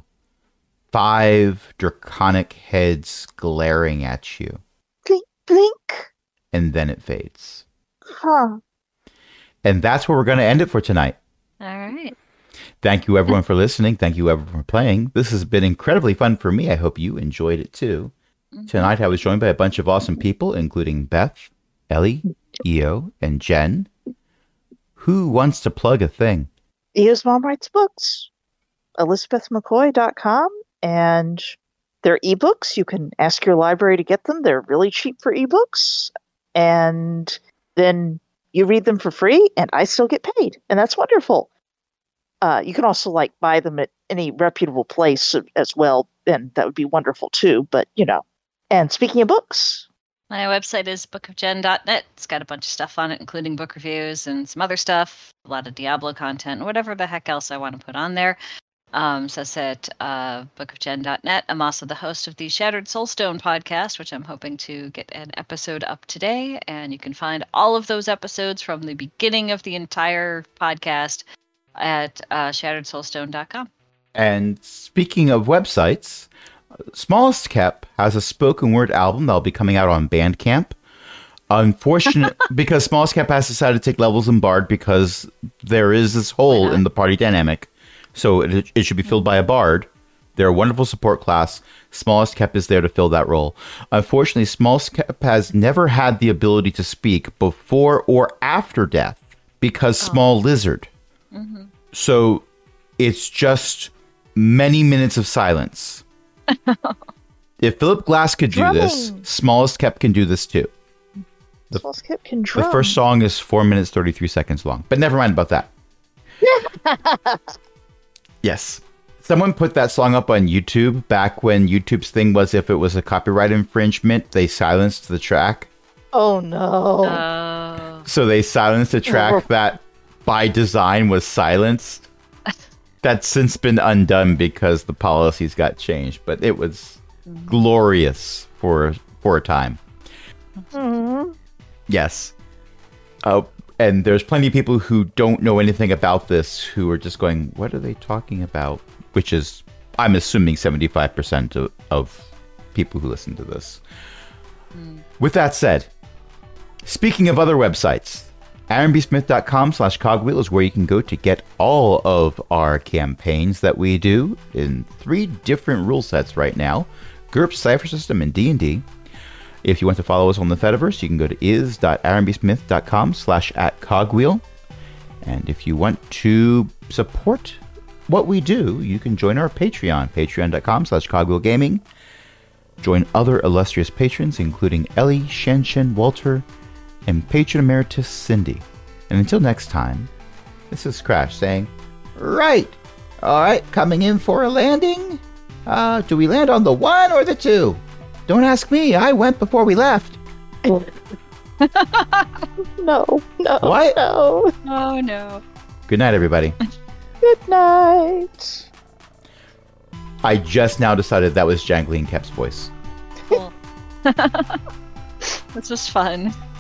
5 draconic heads glaring at you. Blink, blink. And then it fades. Huh. And that's where we're going to end it for tonight. All right. Thank you, everyone, for listening. Thank you, everyone, for playing. This has been incredibly fun for me. I hope you enjoyed it, too. Tonight, I was joined by a bunch of awesome people, including Beth, Ellie, Io, and Jen. Who wants to plug a thing? Io's mom writes books. ElizabethMcCoy.com. And they're ebooks. You can ask your library to get them. They're really cheap for ebooks. And then you read them for free, and I still get paid. And that's wonderful. You can also buy them at any reputable place as well, and that would be wonderful too. But and speaking of books, my website is bookofjen.net. It's got a bunch of stuff on it, including book reviews and some other stuff, a lot of Diablo content, whatever the heck else I want to put on there. So that's at bookofjen.net. I'm also the host of the Shattered Soulstone podcast, which I'm hoping to get an episode up today. And you can find all of those episodes from the beginning of the entire podcast at shatteredsoulstone.com. And speaking of websites, Smallest Kep has a spoken word album that'll be coming out on Bandcamp. Unfortunate, because Smallest Kep has decided to take levels in Bard because there is this hole in the party dynamic. So it should be filled by a Bard. They're a wonderful support class. Smallest Kep is there to fill that role. Unfortunately, Smallest Kep has never had the ability to speak before or after death because Small Lizard. Mm-hmm. So it's just many minutes of silence. If Philip Glass could do this, Smallest Kep can do this too. Smallest Kep can drum. The first song is 4 minutes, 33 seconds long. But never mind about that. Yes. Someone put that song up on YouTube back when YouTube's thing was if it was a copyright infringement, they silenced the track. Oh, no. So they silenced a track that by design was silenced. That's since been undone because the policies got changed, but it was glorious for a time. Mm-hmm. Yes. And there's plenty of people who don't know anything about this who are just going, what are they talking about? Which is, I'm assuming, 75% of people who listen to this. With that said, speaking of other websites, AaronBSmith.com/cogwheel is where you can go to get all of our campaigns that we do in 3 different rule sets right now. GURPS, Cypher System, and D&D. If you want to follow us on the Fediverse, you can go to is.aaronbsmith.com/@cogwheel. And if you want to support what we do, you can join our Patreon, patreon.com/cogwheelgaming. Join other illustrious patrons, including Ellie, Shenshin, Walter, and Patron Emeritus Cindy. And until next time, this is Crash saying, right, all right, coming in for a landing. Do we land on the 1 or the 2? Don't ask me. I went before we left. No. What? No. Oh, no. Good night, everybody. Good night. I just now decided that was Jangling Kep's voice. Cool. This was fun.